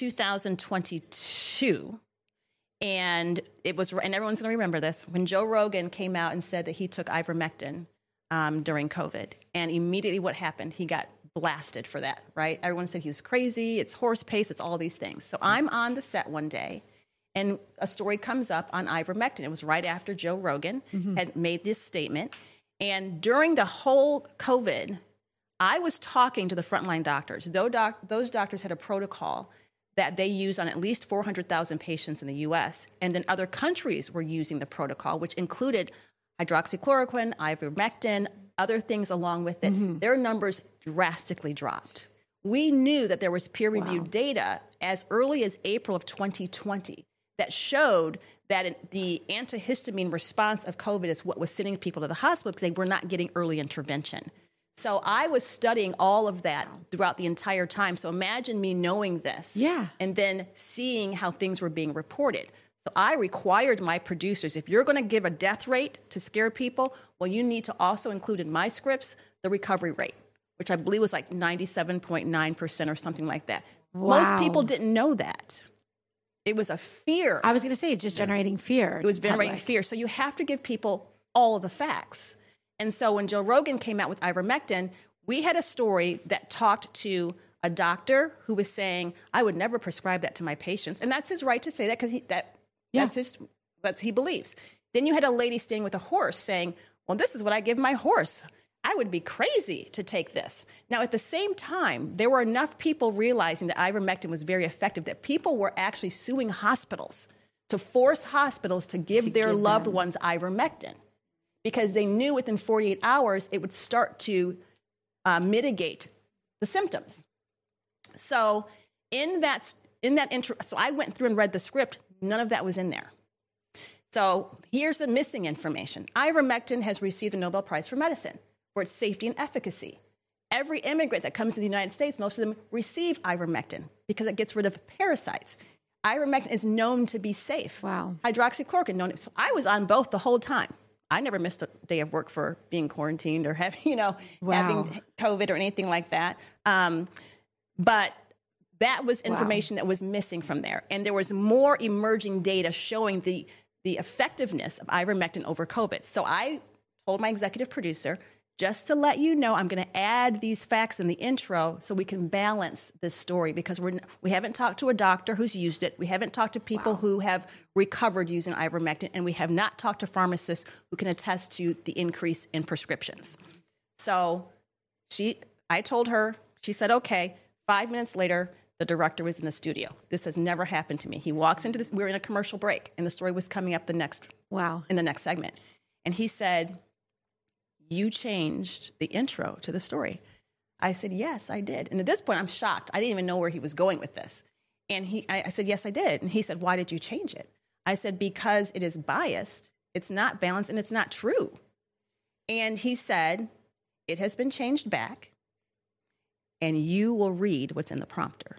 2022. And everyone's going to remember this, when Joe Rogan came out and said that he took ivermectin during COVID. And immediately what happened? He got blasted for that, right? Everyone said he was crazy, it's horse pace, it's all these things. So I'm on the set one day, and a story comes up on ivermectin. It was right after Joe Rogan had made this statement. And during the whole COVID, I was talking to the frontline doctors. Those doctors had a protocol that they used on at least 400,000 patients in the U.S. And then other countries were using the protocol, which included hydroxychloroquine, ivermectin, other things along with it. Their numbers drastically dropped. We knew that there was peer-reviewed data as early as April of 2020 that showed that the antihistamine response of COVID is what was sending people to the hospital because they were not getting early intervention. So I was studying all of that throughout the entire time. So imagine me knowing this and then seeing how things were being reported. So I required my producers, if you're going to give a death rate to scare people, well, you need to also include in my scripts the recovery rate, which I believe was like 97.9% or something like that. Wow. Most people didn't know that. It was a fear. I was going to say, it's just generating fear. It was generating fear. So you have to give people all of the facts. And so when Joe Rogan came out with ivermectin, we had a story that talked to a doctor who was saying, I would never prescribe that to my patients. And that's his right to say that because that's what he believes. Then you had a lady standing with a horse saying, well, this is what I give my horse. I would be crazy to take this. Now, at the same time, there were enough people realizing that ivermectin was very effective that people were actually suing hospitals to force hospitals to give their loved ones ivermectin because they knew within 48 hours it would start to mitigate the symptoms. So in that intro, so I went through and read the script. None of that was in there. So here's the missing information. Ivermectin has received the Nobel Prize for Medicine for its safety and efficacy. Every immigrant that comes to the United States, most of them receive ivermectin because it gets rid of parasites. Ivermectin is known to be safe. Wow. Hydroxychloroquine, known. So I was on both the whole time. I never missed a day of work for being quarantined or having, having COVID or anything like that. But that was information that was missing from there. And there was more emerging data showing the effectiveness of ivermectin over COVID. So I told my executive producer, just to let you know, I'm going to add these facts in the intro so we can balance this story because we haven't talked to a doctor who's used it. We haven't talked to people who have recovered using ivermectin, and we have not talked to pharmacists who can attest to the increase in prescriptions. So I told her, she said, okay. 5 minutes later, the director was in the studio. This has never happened to me. He walks into this, we were in a commercial break, and the story was coming up in the next segment. And he said, you changed the intro to the story. I said, yes, I did. And at this point, I'm shocked. I didn't even know where he was going with this. And I said, yes, I did. And he said, why did you change it? I said, because it is biased, it's not balanced, and it's not true. And he said, it has been changed back, and you will read what's in the prompter.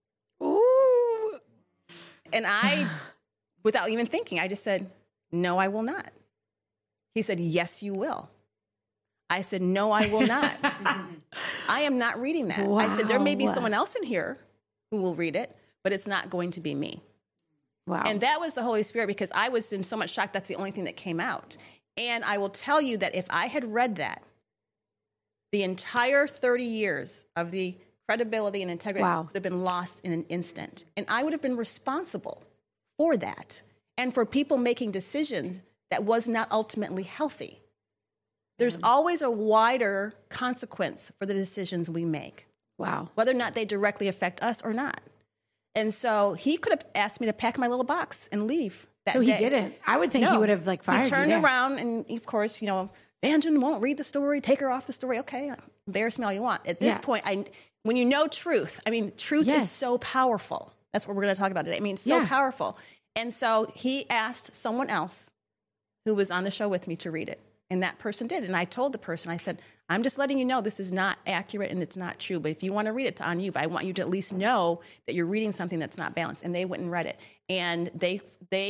Ooh. And I, without even thinking, I just said, no, I will not. He said, yes, you will. I said, no, I will not. I am not reading that. Wow. I said, there may be someone else in here who will read it, but it's not going to be me. Wow. And that was the Holy Spirit because I was in so much shock. That's the only thing that came out. And I will tell you that if I had read that, the entire 30 years of the credibility and integrity would have been lost in an instant. And I would have been responsible for that and for people making decisions that was not ultimately healthy. There's always a wider consequence for the decisions we make. Wow. Whether or not they directly affect us or not. And so he could have asked me to pack my little box and leave that So day. he didn't. I would think he would have fired you. He turned around and, of course, Vangeline won't read the story. Take her off the story. Okay, embarrass me all you want. At this point, when you know truth, truth is so powerful. That's what we're going to talk about today. It's so powerful. And so he asked someone else who was on the show with me to read it. And that person did. And I told the person, I said, I'm just letting you know this is not accurate and it's not true. But if you want to read it, it's on you. But I want you to at least know that you're reading something that's not balanced. And they went and read it. And they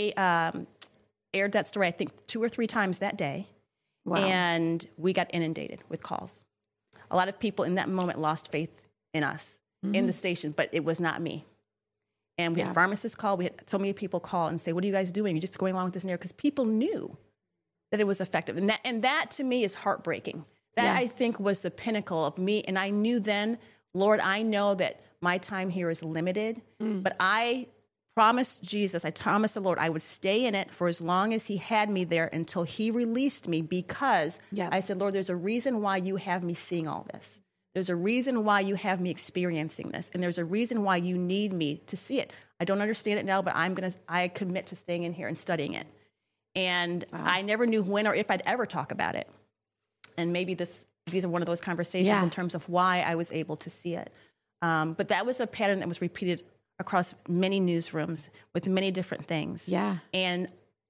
aired that story, I think, 2 or 3 times that day. Wow. And we got inundated with calls. A lot of people in that moment lost faith in us, in the station, but it was not me. And we had pharmacists call. We had so many people call and say, what are you guys doing? You're just going along with this narrative. Because people knew that it was effective. And that to me is heartbreaking. That I think was the pinnacle of me. And I knew then, Lord, I know that my time here is limited, but I promised Jesus, I promised the Lord I would stay in it for as long as he had me there until he released me because I said, Lord, there's a reason why you have me seeing all this. There's a reason why you have me experiencing this, and there's a reason why you need me to see it. I don't understand it now, but I commit to staying in here and studying it. And I never knew when or if I'd ever talk about it. And maybe these are one of those conversations in terms of why I was able to see it. But that was a pattern that was repeated across many newsrooms with many different things. Yeah. And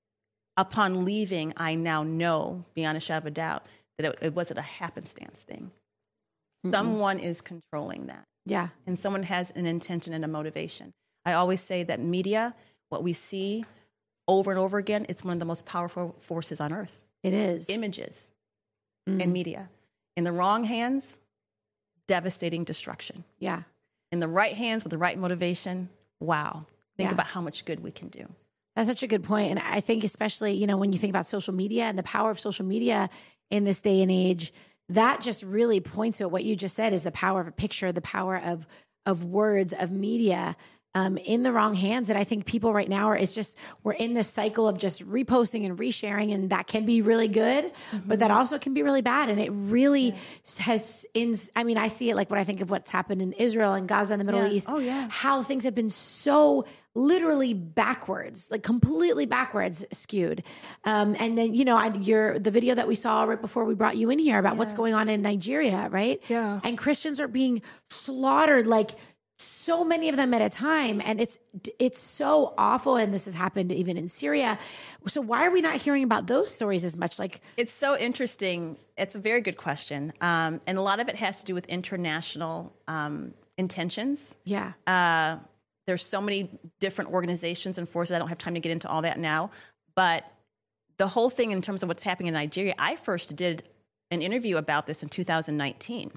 upon leaving, I now know beyond a shadow of a doubt that it wasn't a happenstance thing. Someone is controlling that. Yeah. And someone has an intention and a motivation. I always say that media, what we see over and over again, it's one of the most powerful forces on earth. It is. Images and media. In the wrong hands, devastating destruction. Yeah. In the right hands with the right motivation, wow. Think about how much good we can do. That's such a good point. And I think especially, you know, when you think about social media and the power of social media in this day and age, that just really points to what you just said is the power of a picture, the power of words, of media. In the wrong hands. And I think people right now we're in this cycle of just reposting and resharing, and that can be really good, but that also can be really bad. And it really I see it like when I think of what's happened in Israel and Gaza and the Middle East, how things have been so literally backwards, like completely backwards skewed. And then, you know, the video that we saw right before we brought you in here about what's going on in Nigeria, right? Yeah. And Christians are being slaughtered, like so many of them at a time. And it's so awful. And this has happened even in Syria. So why are we not hearing about those stories as much? Like, it's so interesting. It's a very good question. And a lot of it has to do with international intentions. Yeah. There's so many different organizations and forces. I don't have time to get into all that now. But the whole thing in terms of what's happening in Nigeria, I first did an interview about this in 2019.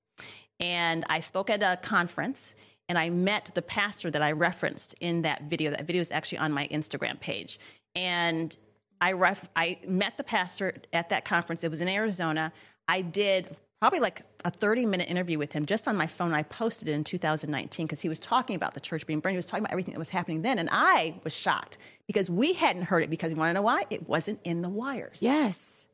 And I spoke at a conference, and I met the pastor that I referenced in that video. That video is actually on my Instagram page. And I met the pastor at that conference. It was in Arizona. I did probably like a 30-minute interview with him just on my phone. I posted it in 2019 because he was talking about the church being burned. He was talking about everything that was happening then. And I was shocked because we hadn't heard it, because you want to know why? It wasn't in the wires. Yes.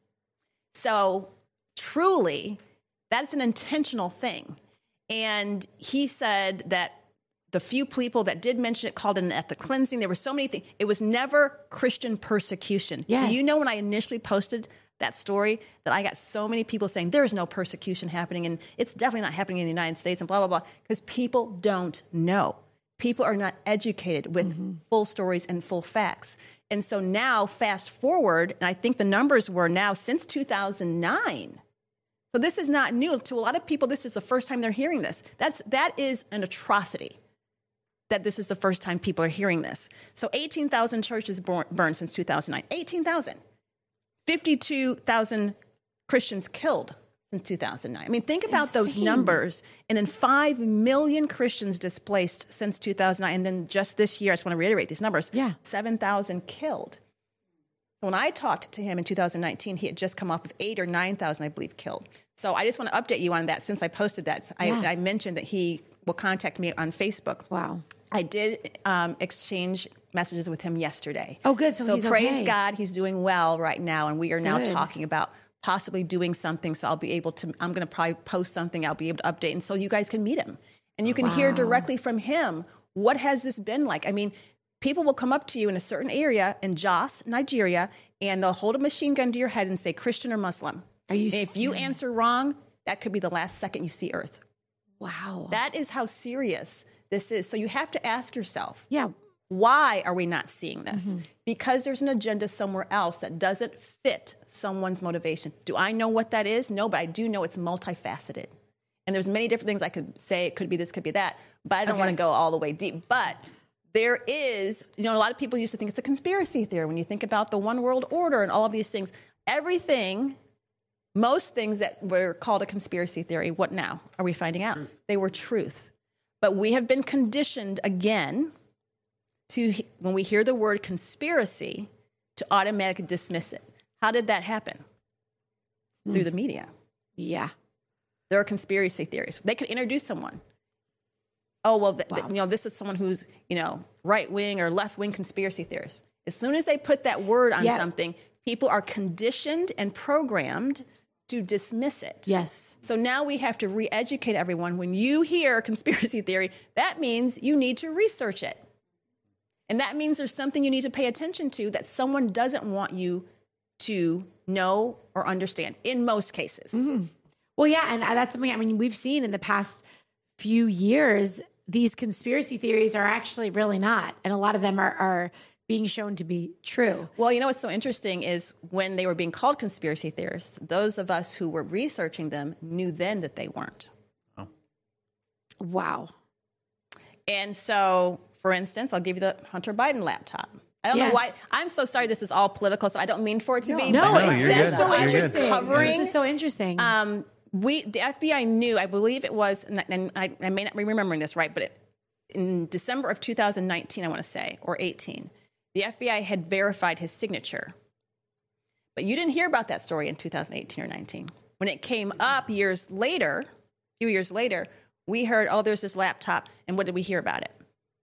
So truly, that's an intentional thing. And he said that the few people that did mention it called it an ethnic cleansing. There were so many things. It was never Christian persecution. Yes. Do you know when I initially posted that story that I got so many people saying there is no persecution happening and it's definitely not happening in the United States and blah, blah, blah, because people don't know. People are not educated with full stories and full facts. And so now fast forward, and I think the numbers were now since 2009. So this is not new. To a lot of people, this is the first time they're hearing this. That is an atrocity that this is the first time people are hearing this. So 18,000 churches burned since 2009. 18,000. 52,000 Christians killed since 2009. I mean, think about those numbers. And then 5 million Christians displaced since 2009. And then just this year, I just want to reiterate these numbers, 7,000 killed. So when I talked to him in 2019, he had just come off of 8,000 or 9,000, I believe, killed. So I just want to update you on that since I posted that. I mentioned that he will contact me on Facebook. Wow. I did exchange messages with him yesterday. Oh, good. So he's praise okay. God, he's doing well right now. And we are now talking about possibly doing something. So I'm going to probably post something. I'll be able to update. And so you guys can meet him. And you can hear directly from him, what has this been like? I mean, people will come up to you in a certain area in Jos, Nigeria, and they'll hold a machine gun to your head and say, Christian or Muslim. If you answer wrong, that could be the last second you see Earth. Wow. That is how serious this is. So you have to ask yourself, Yeah. why are we not seeing this? Because there's an agenda somewhere else that doesn't fit someone's motivation. Do I know what that is? No, but I do know it's multifaceted. And there's many different things I could say. It could be this, could be that. But I don't want to go all the way deep. But there is, a lot of people used to think it's a conspiracy theory. When you think about the one world order and all of these things, most things that were called a conspiracy theory, what now are we finding out? Truth. They were truth. But we have been conditioned again to, when we hear the word conspiracy, to automatically dismiss it. How did that happen? Through the media. Yeah. There are conspiracy theories. They could introduce someone. Oh, well, this is someone who's, right-wing or left-wing conspiracy theorist. As soon as they put that word on something, people are conditioned and programmed to dismiss it. Yes. So now we have to re-educate everyone. When you hear conspiracy theory, that means you need to research it. And that means there's something you need to pay attention to that someone doesn't want you to know or understand in most cases. Mm-hmm. Well, yeah. And that's something, I mean, we've seen in the past few years, these conspiracy theories are actually really not. And a lot of them are being shown to be true. Well, you know what's so interesting is when they were being called conspiracy theorists, those of us who were researching them knew then that they weren't. Oh. Wow. And so, for instance, I'll give you the Hunter Biden laptop. I don't know why. I'm so sorry this is all political, so I don't mean for it to be. No, but you're that's good. so You're interesting. Covering, This is so interesting. the FBI knew, I believe it was, and I may not be remembering this right, but in December of 2019, I want to say, or 18, the FBI had verified his signature. But you didn't hear about that story in 2018 or 19. When it came up years later, a few years later, we heard, oh, there's this laptop. And what did we hear about it?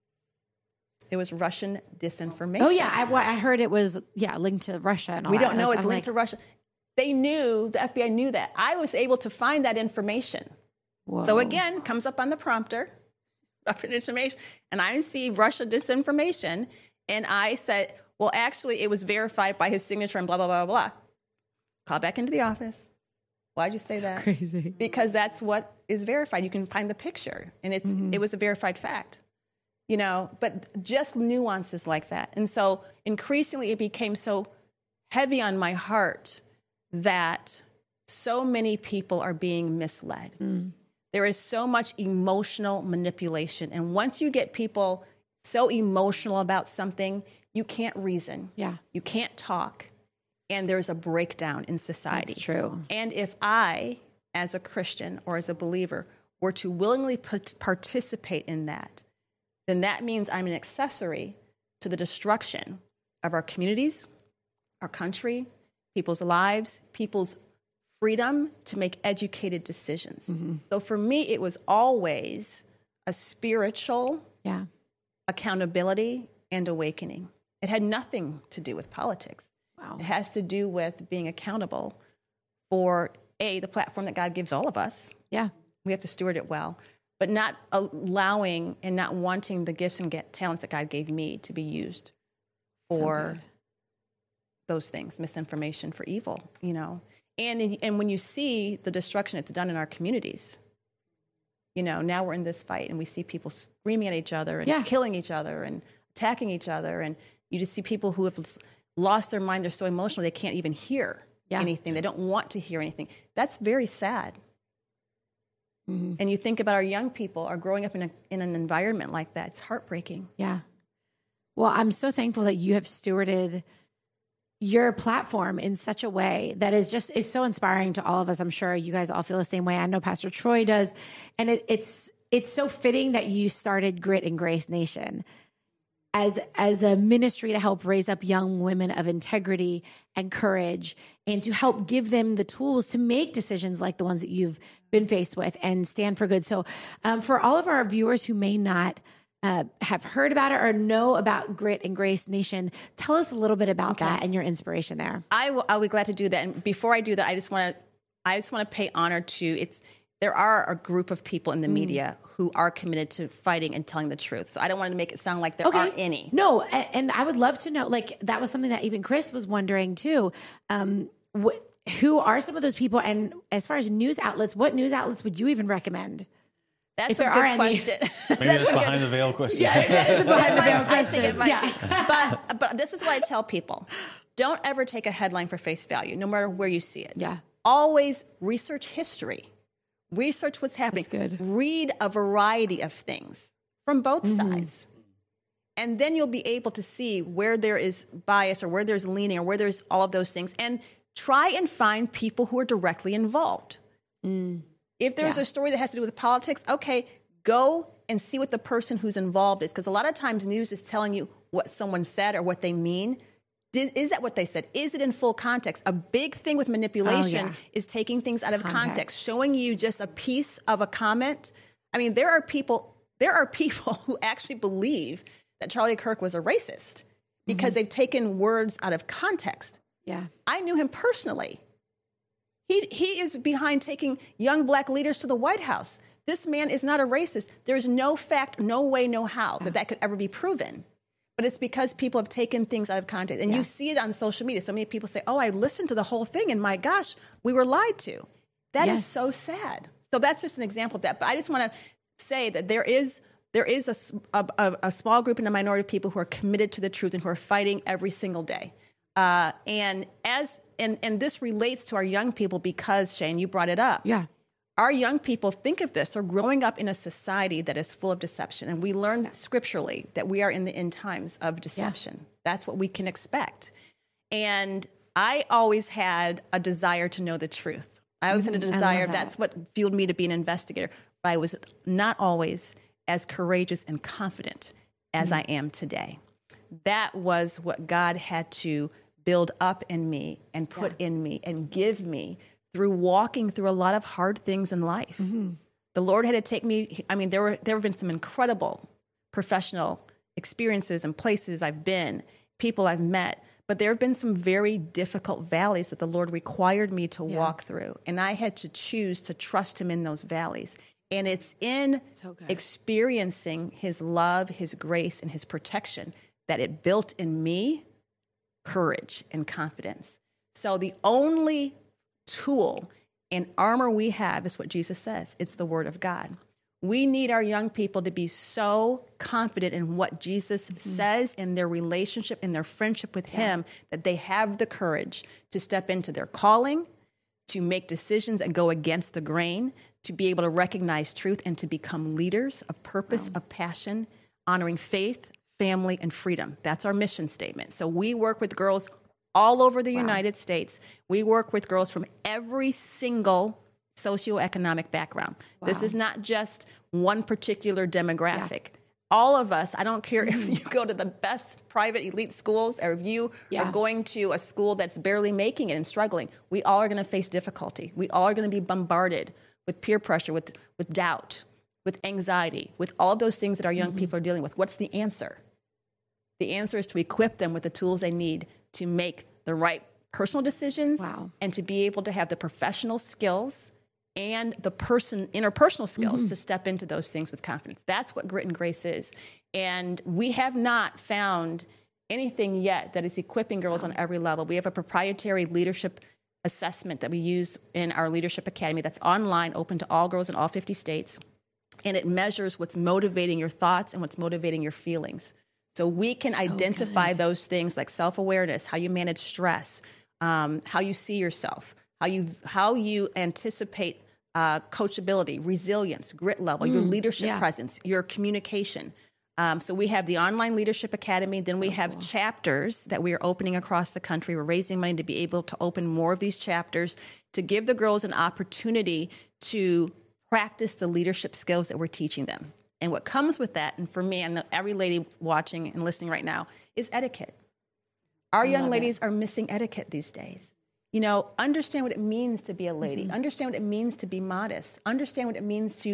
It was Russian disinformation. Oh, yeah. I heard it was, linked to Russia and all We that. don't know it's I'm linked to Russia. They knew, the FBI knew that. I was able to find that information. Whoa. So again, comes up on the prompter, Russian disinformation, and I see Russia disinformation. And I said, well, actually, it was verified by his signature and blah, blah, blah, blah. Call back into the office. Why'd you say that? Crazy. Because that's what is verified. You can find the picture, and it was a verified fact. You know, but just nuances like that. And so increasingly it became so heavy on my heart that so many people are being misled. There is so much emotional manipulation. And once you get people so emotional about something, you can't reason. Yeah. You can't talk. And there's a breakdown in society. That's true. And if I, as a Christian or as a believer, were to willingly participate in that, then that means I'm an accessory to the destruction of our communities, our country, people's lives, people's freedom to make educated decisions. So for me, it was always a spiritual accountability and awakening. It had nothing to do with politics. Wow. It has to do with being accountable for, the platform that God gives all of us. Yeah. We have to steward it well, but not allowing and not wanting the gifts and talents that God gave me to be used for those things, misinformation, for evil, you know. And when you see the destruction it's done in our communities, you know, now we're in this fight and we see people screaming at each other and killing each other and attacking each other. And you just see people who have lost their mind. They're so emotional, they can't even hear anything. They don't want to hear anything. That's very sad. And you think about our young people are growing up in an environment like that. It's heartbreaking. Yeah. Well, I'm so thankful that you have stewarded your platform in such a way that is just, it's so inspiring to all of us. I'm sure you guys all feel the same way. I know Pastor Troy does. And it's so fitting that you started Grit and Grace Nation as a ministry to help raise up young women of integrity and courage and to help give them the tools to make decisions like the ones that you've been faced with and stand for good. So for all of our viewers who may not have heard about it or know about Grit and Grace Nation, tell us a little bit about that and your inspiration there. I'll be glad to do that. And before I do that, I just want to pay honor to there are a group of people in the media who are committed to fighting and telling the truth. So I don't want to make it sound like there aren't any. No, and I would love to know, like, that was something that even Chris was wondering too. Who are some of those people? And as far as news outlets, what news outlets would you even recommend? That's if there a good are any. question. Maybe that's behind the veil question. Yeah, that is a behind the veil I think question. it might be. But this is what I tell people. Don't ever take a headline for face value, no matter where you see it. Yeah. Always research history. Research what's happening. That's good. Read a variety of things from both sides. And then you'll be able to see where there is bias or where there's leaning or where there's all of those things. And try and find people who are directly involved. If there's a story that has to do with politics, okay, go and see what the person who's involved is. Because a lot of times news is telling you what someone said or what they mean. Is that what they said? Is it in full context? A big thing with manipulation is taking things out of context, showing you just a piece of a comment. I mean, there are people who actually believe that Charlie Kirk was a racist because they've taken words out of context. Yeah. I knew him personally. He is behind taking young black leaders to the White House. This man is not a racist. There's no fact, no way, no how that could ever be proven. But it's because people have taken things out of context. And you see it on social media. So many people say, oh, I listened to the whole thing, and my gosh, we were lied to. That is so sad. So that's just an example of that. But I just want to say that there is a small group and a minority of people who are committed to the truth and who are fighting every single day. And this relates to our young people because, Shane, you brought it up. Yeah. Our young people think of this. They're growing up in a society that is full of deception. And we learn scripturally that we are in the end times of deception. Yeah. That's what we can expect. And I always had a desire to know the truth. I always had a desire. That's what fueled me to be an investigator. But I was not always as courageous and confident as I am today. That was what God had to build up in me and put in me and give me through walking through a lot of hard things in life. The Lord had to take me. I mean, there have been some incredible professional experiences and places I've been, people I've met, but there have been some very difficult valleys that the Lord required me to walk through. And I had to choose to trust him in those valleys. And it's in experiencing his love, his grace, and his protection that it built in me courage and confidence. So the only tool and armor we have is what Jesus says. It's the word of God. We need our young people to be so confident in what Jesus says in their relationship, in their friendship with him, that they have the courage to step into their calling, to make decisions that go against the grain, to be able to recognize truth and to become leaders of purpose, of passion, honoring faith, family, and freedom. That's our mission statement. So we work with girls all over the United States. We work with girls from every single socioeconomic background. This is not just one particular demographic. All of us, I don't care if you go to the best private elite schools or if you are going to a school that's barely making it and struggling, we all are going to face difficulty. We all are going to be bombarded with peer pressure, with doubt, with anxiety, with all those things that our young people are dealing with. What's the answer? The answer is to equip them with the tools they need to make the right personal decisions and to be able to have the professional skills and the interpersonal skills to step into those things with confidence. That's what Grit and Grace is. And we have not found anything yet that is equipping girls on every level. We have a proprietary leadership assessment that we use in our Leadership Academy that's online, open to all girls in all 50 states. And it measures what's motivating your thoughts and what's motivating your feelings. So we can identify those things like self-awareness, how you manage stress, how you see yourself, how you anticipate coachability, resilience, grit level, your leadership presence, your communication. So we have the online Leadership Academy. Then we have chapters that we are opening across the country. We're raising money to be able to open more of these chapters to give the girls an opportunity to practice the leadership skills that we're teaching them. And what comes with that, and for me, I know every lady watching and listening right now, is etiquette. Our young ladies are missing etiquette these days. You know, understand what it means to be a lady. Understand what it means to be modest. Understand what it means to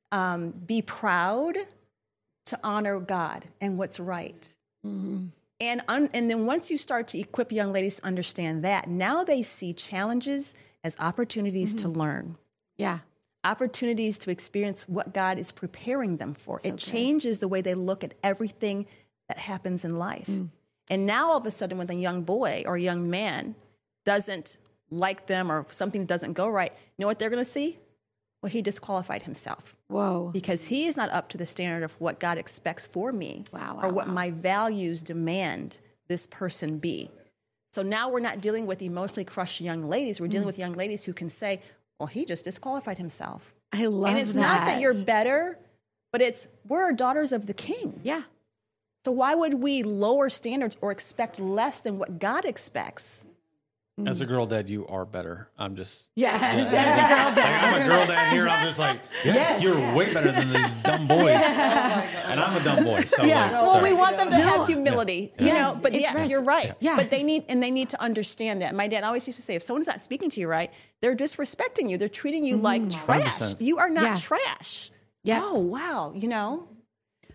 be proud, to honor God and what's right. And then once you start to equip young ladies to understand that, now they see challenges as opportunities to learn. Opportunities to experience what God is preparing them for. It changes the way they look at everything that happens in life. And now all of a sudden when a young boy or a young man doesn't like them or something doesn't go right, you know what they're going to see? Well, he disqualified himself. Because he is not up to the standard of what God expects for me or what my values demand this person be. So now we're not dealing with emotionally crushed young ladies. We're dealing with young ladies who can say, well, he just disqualified himself. I love that. And it's not that you're better, but it's we're daughters of the King. So why would we lower standards or expect less than what God expects? As a girl dad, you are better. I'm just... As a girl dad. I'm a girl dad here. I'm just like, you're way better than these dumb boys. And I'm a dumb boy. So well, we want them to have humility, you know, but right. You're right. But they need to understand that. My dad always used to say, if someone's not speaking to you right, they're disrespecting you. They're treating you like trash. 100%. You are not trash. Oh, wow. You know?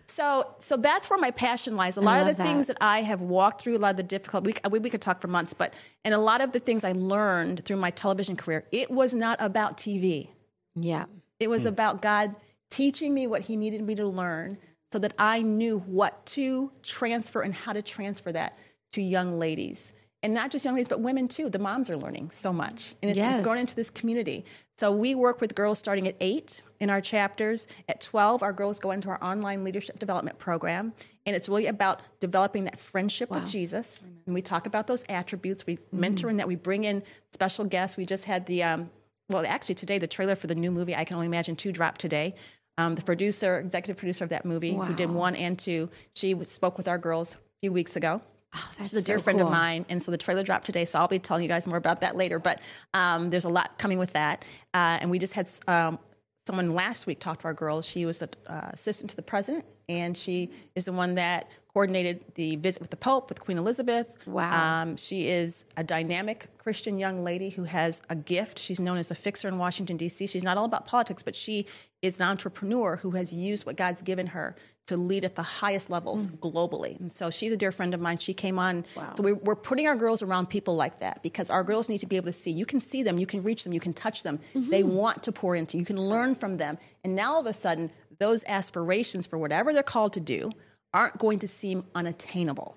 So that's where my passion lies. A lot of the things that I have walked through, a lot of the difficult, we could talk for months, and a lot of the things I learned through my television career, it was not about TV. Yeah. It was about God teaching me what he needed me to learn so that I knew what to transfer and how to transfer that to young ladies. And not just young ladies, but women too. The moms are learning so much. And it's going into this community. So we work with girls starting at 8 in our chapters. At 12, our girls go into our online leadership development program. And it's really about developing that friendship with Jesus. And we talk about those attributes. We mentor in that. We bring in special guests. We just had actually today, the trailer for the new movie, I Can Only Imagine 2, dropped today. The executive producer of that movie, who did 1 and 2, she spoke with our girls a few weeks ago. Oh, she's a dear friend of mine. And so the trailer dropped today, so I'll be telling you guys more about that later. But there's a lot coming with that. And we just had someone last week talk to our girls. She was an assistant to the president, and she is the one that coordinated the visit with the Pope, with Queen Elizabeth. Wow. She is a dynamic Christian young lady who has a gift. She's known as a fixer in Washington, D.C. She's not all about politics, but she is an entrepreneur who has used what God's given her to lead at the highest levels globally. And so she's a dear friend of mine. She came on. Wow. So we're putting our girls around people like that because our girls need to be able to see. You can see them. You can reach them. You can touch them. They want to pour into you. You can learn from them. And now all of a sudden, those aspirations for whatever they're called to do aren't going to seem unattainable.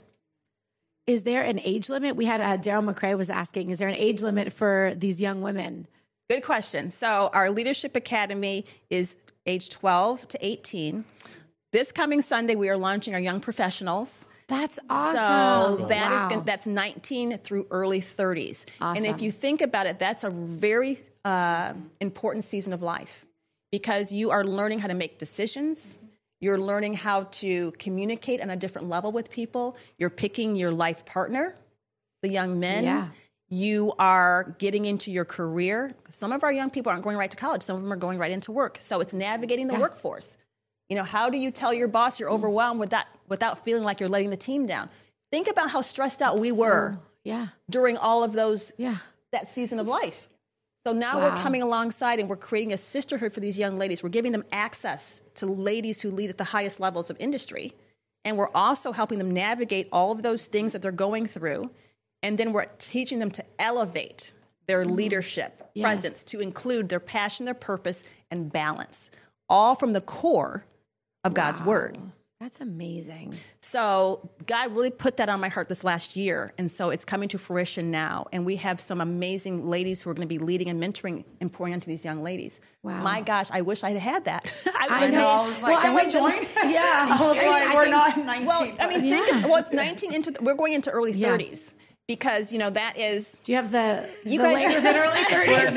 Is there an age limit? We had Daryl McCrae was asking, is there an age limit for these young women? Good question. So our Leadership Academy is age 12 to 18. This coming Sunday, we are launching our Young Professionals. That's awesome. So that's 19 through early 30s. Awesome. And if you think about it, that's a very important season of life because you are learning how to make decisions. You're learning how to communicate on a different level with people. You're picking your life partner, the young men. Yeah. You are getting into your career. Some of our young people aren't going right to college. Some of them are going right into work. So it's navigating the workforce. You know, how do you tell your boss you're overwhelmed without feeling like you're letting the team down? Think about how stressed out we were during all of those, that season of life. So now we're coming alongside and we're creating a sisterhood for these young ladies. We're giving them access to ladies who lead at the highest levels of industry. And we're also helping them navigate all of those things that they're going through. And then we're teaching them to elevate their leadership presence to include their passion, their purpose, and balance, all from the core of God's word. That's amazing. So God really put that on my heart this last year. And so it's coming to fruition now. And we have some amazing ladies who are going to be leading and mentoring and pouring into these young ladies. Wow. My gosh, I wish I had had that. I know. I was like, can we join? Yeah. I was like, we're not 19. Well, I mean, it's 19 we're going into early 30s. Because, you know, that is... Do you have the you guys, later than early 30s?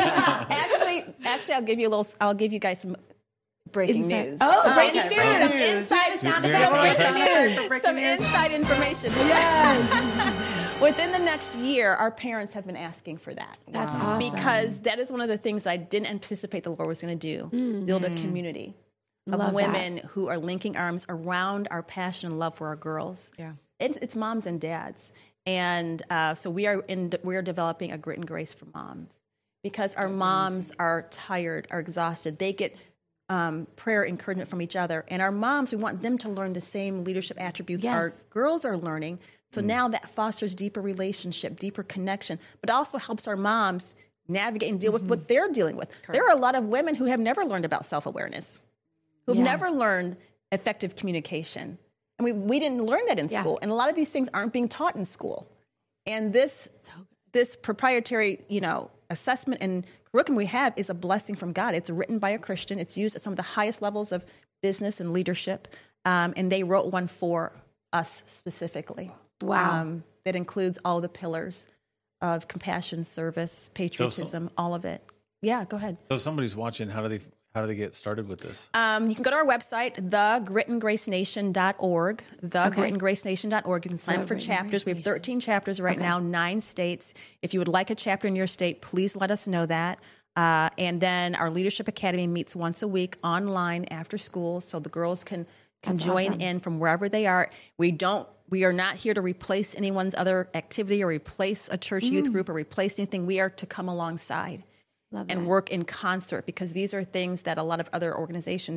Actually, I'll give you guys some breaking news. Oh, breaking news. Some inside information. Yes. Within the next year, our parents have been asking for that. That's awesome. Because that is one of the things I didn't anticipate the Lord was going to do. Build a community of women who are linking arms around our passion and love for our girls. Yeah. It's moms and dads. And so we are developing a grit and grace for moms because our moms are tired, are exhausted. They get prayer encouragement from each other. And our moms, we want them to learn the same leadership attributes our girls are learning. So now that fosters deeper relationship, deeper connection, but also helps our moms navigate and deal with what they're dealing with. Correct. There are a lot of women who have never learned about self-awareness, who've never learned effective communication. And we didn't learn that in school. And a lot of these things aren't being taught in school. And this proprietary, assessment and curriculum we have is a blessing from God. It's written by a Christian. It's used at some of the highest levels of business and leadership. And they wrote one for us specifically. Wow. That includes all the pillars of compassion, service, patriotism, all of it. Yeah, go ahead. So if somebody's watching, how do they get started with this? You can go to our website, thegritandgracenation.org, thegritandgracenation.org. You can sign up for chapters. We have 13 chapters right now, 9 states. If you would like a chapter in your state, please let us know that. And then our Leadership Academy meets once a week online after school, so the girls can join in from wherever they are. We are not here to replace anyone's other activity or replace a church youth group or replace anything. We are to come alongside and work in concert because these are things that a lot of other organizations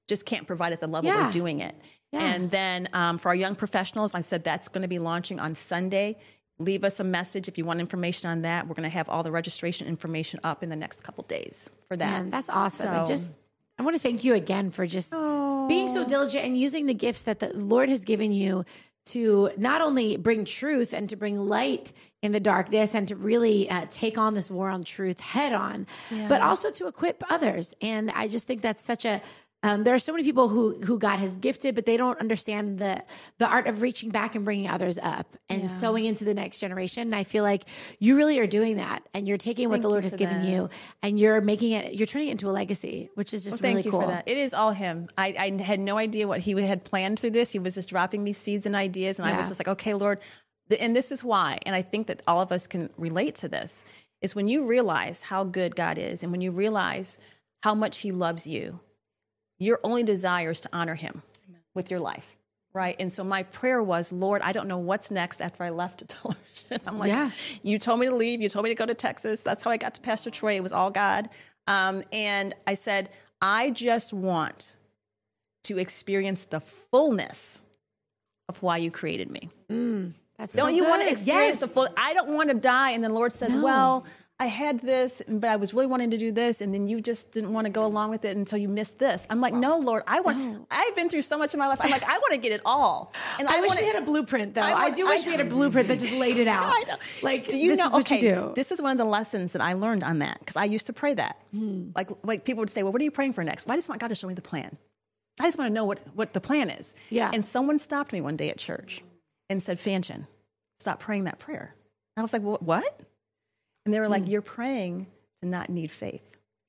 just can't provide at the level we're doing it. Yeah. And then for our young professionals, I said that's going to be launching on Sunday. Leave us a message if you want information on that. We're going to have all the registration information up in the next couple days for that. Man, that's awesome. So, I want to thank you again for just being so diligent and using the gifts that the Lord has given you to not only bring truth and to bring light in the darkness and to really take on this war on truth head on, but also to equip others. And I just think that's such a there are so many people who God has gifted, but they don't understand the art of reaching back and bringing others up and sowing into the next generation. And I feel like you really are doing that, and you're taking what the Lord has given you, and you're turning it into a legacy, which is just really cool. Thank you for that. It is all Him. I had no idea what He had planned through this. He was just dropping me seeds and ideas, and I was just like, okay, Lord, and this is why. And I think that all of us can relate to this, is when you realize how good God is, and when you realize how much He loves you, your only desire is to honor Him with your life, right? And so my prayer was, Lord, I don't know what's next after I left television. I'm like, you told me to leave. You told me to go to Texas. That's how I got to Pastor Troy. It was all God. And I said, I just want to experience the fullness of why you created me. Don't you want to experience the full? I don't want to die. And then the Lord says, well, I had this, but I was really wanting to do this, and then you just didn't want to go along with it until you missed this. I'm like, no, Lord, I've been through so much in my life. I'm like, I want to get it all. And I wish we had a blueprint, though. I do wish we had a blueprint that just laid it out. I know. Like, do you this know? Is what you do. This is one of the lessons that I learned on that, because I used to pray that. Like people would say, well, what are you praying for next? Well, I just want God to show me the plan. I just want to know what the plan is. Yeah. And someone stopped me one day at church and said, Fanchen, stop praying that prayer. And I was like, well, what? And they were like, you're praying to not need faith.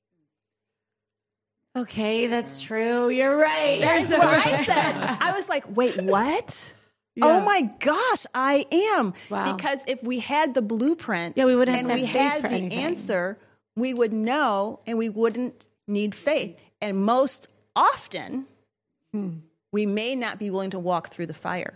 Okay, that's true. You're right. That's what I said. I was like, wait, what? Yeah. Oh my gosh, I am. Wow. Because if we had the blueprint we wouldn't have and we had the answer, we would know and we wouldn't need faith. And most often, we may not be willing to walk through the fire.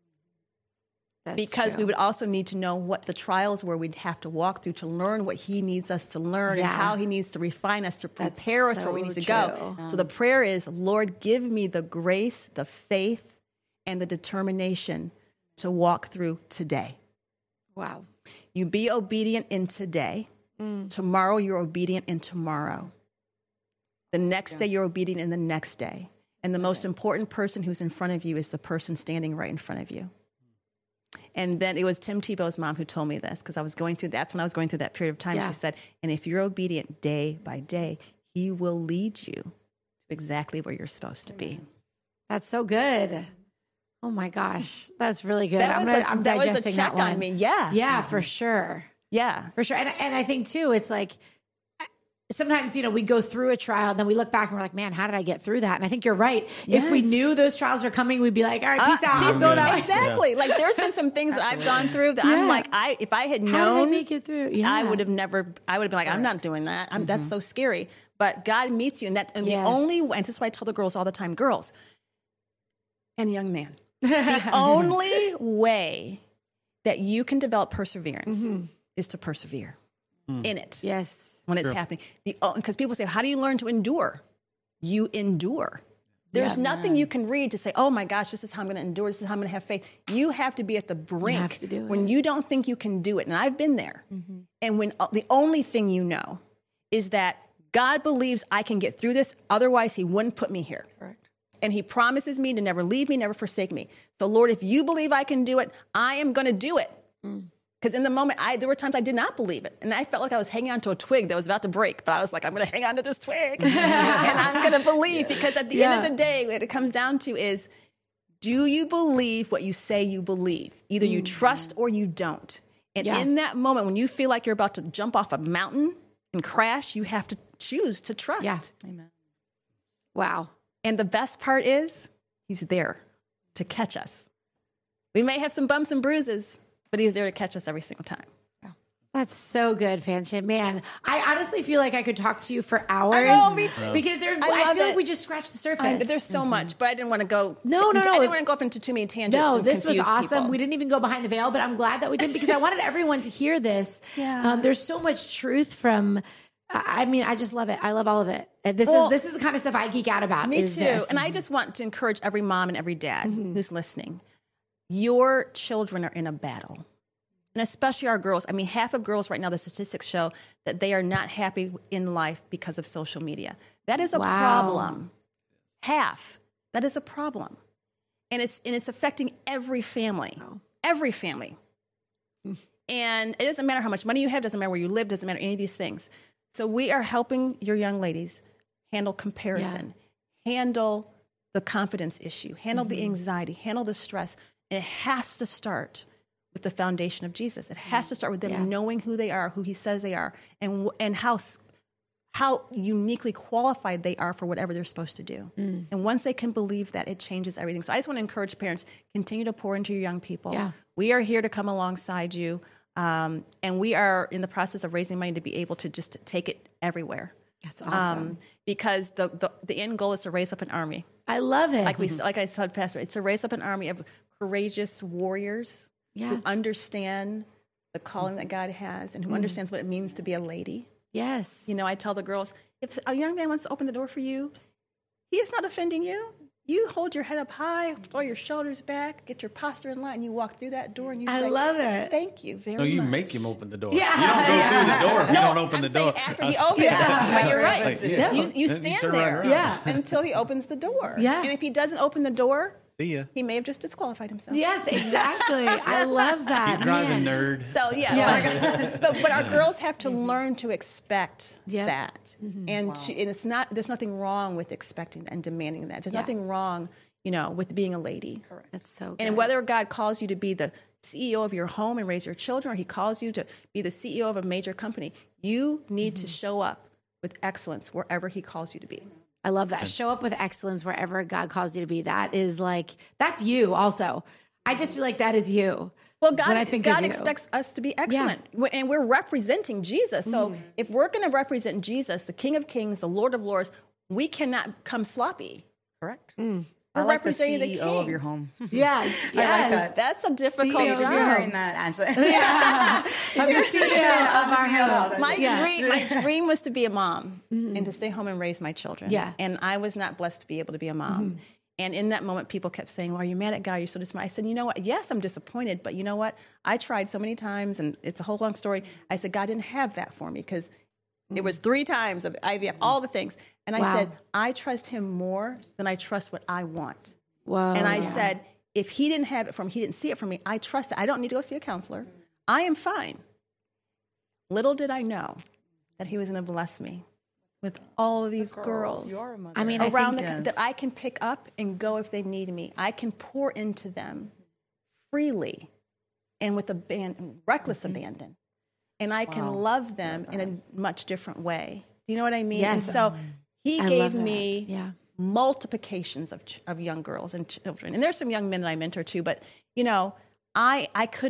That's because we would also need to know what the trials were we'd have to walk through to learn what He needs us to learn and how He needs to refine us to prepare us for where we need to go. So the prayer is, Lord, give me the grace, the faith, and the determination to walk through today. Wow. You be obedient in today. Tomorrow, you're obedient in tomorrow. The next day, you're obedient in the next day. And the most important person who's in front of you is the person standing right in front of you. And then it was Tim Tebow's mom who told me this, because that's when I was going through that period of time. Yeah. She said, and if you're obedient day by day, He will lead you to exactly where you're supposed to be. That's so good. Oh my gosh. That's really good. I'm digesting that one. On me. Yeah. Yeah, for sure. Yeah. For sure. And I think too, it's like, sometimes, we go through a trial and then we look back and we're like, man, how did I get through that? And I think you're right. Yes. If we knew those trials were coming, we'd be like, all right, peace out. I'm going out. Exactly. Like there's been some things that I've gone through that I'm like, if I had known, how did I make it through? Yeah. I would have been like, I'm not doing that. That's so scary. But God meets you. And the only way, and this is why I tell the girls all the time, girls and young man, the only way that you can develop perseverance is to persevere in it. Yes. When it's happening. Because people say, how do you learn to endure? You endure. There's nothing you can read to say, oh my gosh, this is how I'm going to endure. This is how I'm going to have faith. You have to be at the brink you have to do when you don't think you can do it. And I've been there. And when the only thing you know is that God believes I can get through this. Otherwise, He wouldn't put me here. Correct. And He promises me to never leave me, never forsake me. So Lord, if you believe I can do it, I am going to do it. Because in the moment, there were times I did not believe it. And I felt like I was hanging on to a twig that was about to break. But I was like, I'm going to hang on to this twig. And I'm going to believe. Because at the end of the day, what it comes down to is, do you believe what you say you believe? Either you trust or you don't. And in that moment, when you feel like you're about to jump off a mountain and crash, you have to choose to trust. Yeah. Amen. Wow. And the best part is, He's there to catch us. We may have some bumps and bruises, but He's there to catch us every single time. That's so good, Fanchen. Man, I honestly feel like I could talk to you for hours. I know, me too. Because I feel like we just scratched the surface. There's so much, but I didn't want to go. No. I didn't want to go up into too many tangents. No, this was awesome. People. We didn't even go behind the veil, but I'm glad that we did because I wanted everyone to hear this. Yeah. There's so much truth from I mean, I just love it. I love all of it. And this is the kind of stuff I geek out about. Me is too. this. And I just want to encourage every mom and every dad who's listening. Your children are in a battle. And especially our girls. I mean, half of girls right now, the statistics show that they are not happy in life because of social media. That is a problem. Half. That is a problem. And it's affecting every family. Every family. And it doesn't matter how much money you have, doesn't matter where you live, doesn't matter any of these things. So we are helping your young ladies handle comparison, handle the confidence issue, handle the anxiety, handle the stress. And it has to start with the foundation of Jesus. It has to start with them knowing who they are, who he says they are, and how uniquely qualified they are for whatever they're supposed to do. And once they can believe that, it changes everything. So I just want to encourage parents, continue to pour into your young people. Yeah. We are here to come alongside you. And we are in the process of raising money to be able to just take it everywhere. That's awesome. Because the end goal is to raise up an army. I love it. Like I said, Pastor, it's to raise up an army of courageous warriors who understand the calling that God has and who understands what it means to be a lady. Yes. You know, I tell the girls, if a young man wants to open the door for you, he is not offending you. You hold your head up high, throw your shoulders back, get your posture in line, and you walk through that door and you say, I love it. Thank you very much. No, you make him open the door. Yeah. You don't go through the door if you don't open the door. After he opens it, but you're right. You stand turn there around. until he opens the door. Yeah. And if he doesn't open the door, See ya. he may have just disqualified himself. Yes, exactly. I love that. Keep driving, man. nerd. So but our girls have to learn to expect that, and it's not. There's nothing wrong with expecting that and demanding that. There's nothing wrong, with being a lady. Correct. That's so good. And whether God calls you to be the CEO of your home and raise your children, or he calls you to be the CEO of a major company, you need to show up with excellence wherever he calls you to be. I love that. Show up with excellence wherever God calls you to be. That is that's you also. I just feel like that is you. Well, God God expects us to be excellent, and we're representing Jesus. So if we're going to represent Jesus, the King of Kings, the Lord of Lords, we cannot come sloppy. Correct. We're I like the representing the CEO King of your home. Yeah. I like Yes. that. That's a difficult CEO, job. you're hearing that, Angela. I'm the CEO of our house. My dream was to be a mom and to stay home and raise my children. Yeah. And I was not blessed to be able to be a mom. And in that moment, people kept saying, well, are you mad at God? You're so disappointed. I said, you know what? Yes, I'm disappointed. But you know what? I tried so many times, and it's a whole long story. I said, God didn't have that for me because it was 3 times of IVF, all the things. And I said, I trust him more than I trust what I want. Whoa, and I said, if he didn't have it from me, he didn't see it from me, I trust it. I don't need to go see a counselor. I am fine. Little did I know that he was going to bless me with all of these girls I mean, around I think that I can pick up and go if they need me. I can pour into them freely and with reckless abandon. And I can love them in a much different way. Do you know what I mean? Yes. And so he gave me multiplications of young girls and children. And there's some young men that I mentor too, but I'm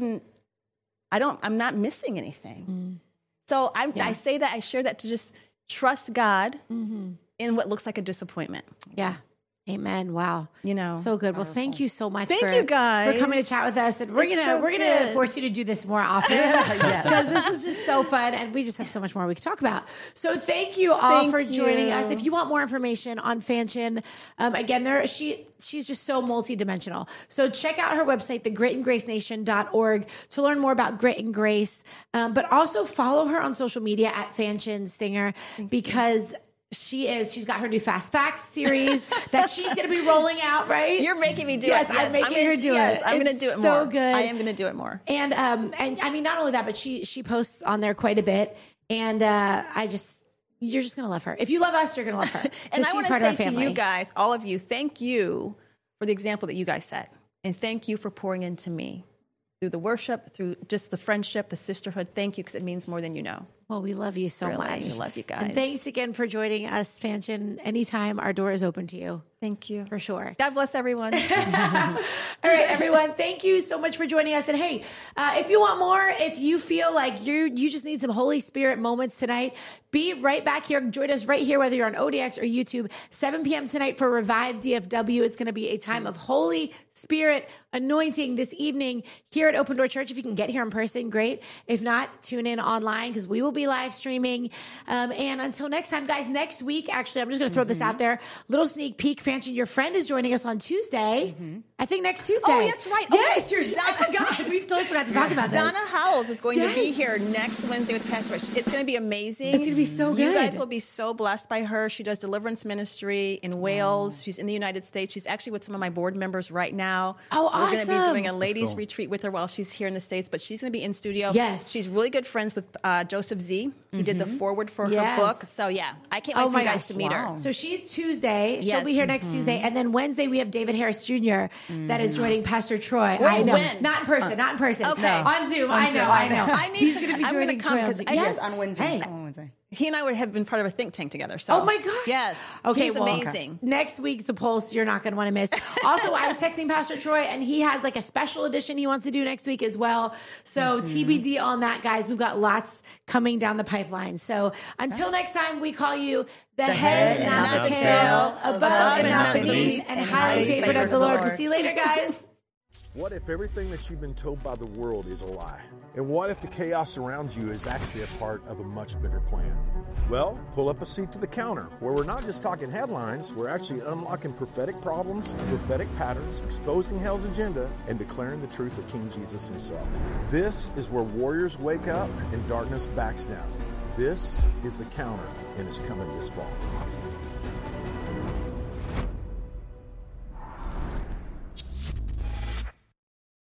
not missing anything. So I say that, I share that to just trust God in what looks like a disappointment. Yeah. Amen. Wow. So good. Well, thank you so much Thank you guys for coming to chat with us. And we're gonna force you to do this more often because this is just so fun, and we just have so much more we could talk about. So thank you all for joining us. If you want more information on Fanchon, again, she's just so multidimensional. So check out her website, thegritandgracenation.org, to learn more about Grit and Grace. But also follow her on social media at Fanchon Stinger because she's got her new Fast Facts series that she's going to be rolling out, right? You're making me do it. Yes, I'm making her do it. I'm going to do it more. So good. I am going to do it more. And I mean, not only that, but she posts on there quite a bit. And you're just going to love her. If you love us, you're going to love her. And I she's want part to of our say to family. you guys, all of you, thank you for the example that you guys set. And thank you for pouring into me through the worship, through just the friendship, the sisterhood. Thank you, because it means more than you know. Well, we love you so Really, much. I love you guys. And thanks again for joining us, Fanchon. Anytime, our door is open to you. Thank you. For sure. God bless everyone. All right, everyone. Thank you so much for joining us. And hey, if you want more, if you feel like you just need some Holy Spirit moments tonight, be right back here. Join us right here, whether you're on ODX or YouTube, 7 p.m. tonight for Revive DFW. It's going to be a time of Holy Spirit anointing this evening here at Open Door Church. If you can get here in person, great. If not, tune in online because we will be be live streaming. And until next time, guys, next week, actually, I'm just going to throw this out there. Little sneak peek. Fanchon, your friend is joining us on Tuesday. I think next Tuesday. Oh, that's right. Yes, I forgot. We totally forgot to talk about that. Donna Howells is going to be here next Wednesday with Pastor Rich. It's going to be amazing. It's going to be so good. You guys will be so blessed by her. She does deliverance ministry in Wales. She's in the United States. She's actually with some of my board members right now. Oh, awesome. We're going to be doing a ladies retreat with her while she's here in the States, but she's going to be in studio. Yes. She's really good friends with Joseph Z. He did the forward for her book. So, yeah, I can't wait for you guys to meet her. So she's Tuesday. She'll be here next Tuesday. And then Wednesday, we have David Harris Jr. That is joining Pastor Troy. I know. When? Not in person. Not in person. Okay. No. On Zoom. I know. He's going to be joining Troy on Zoom. Yes, on Wednesday. Hey. On Wednesday. He and I have been part of a think tank together. So. Oh my gosh. Yes. Okay, he's amazing. Next week's The Pulse, you're not going to want to miss. Also, I was texting Pastor Troy, and he has like a special edition he wants to do next week as well. So TBD on that, guys. We've got lots coming down the pipeline. So until next time, we call you the head, not the tail, above and not beneath, and highly favored of the Lord. We'll see you later, guys. What if everything that you've been told by the world is a lie? And what if the chaos around you is actually a part of a much bigger plan? Well, pull up a seat to the counter, where we're not just talking headlines, we're actually unlocking prophetic problems, prophetic patterns, exposing hell's agenda, and declaring the truth of King Jesus himself. This is where warriors wake up and darkness backs down. This is the counter, and it's coming this fall.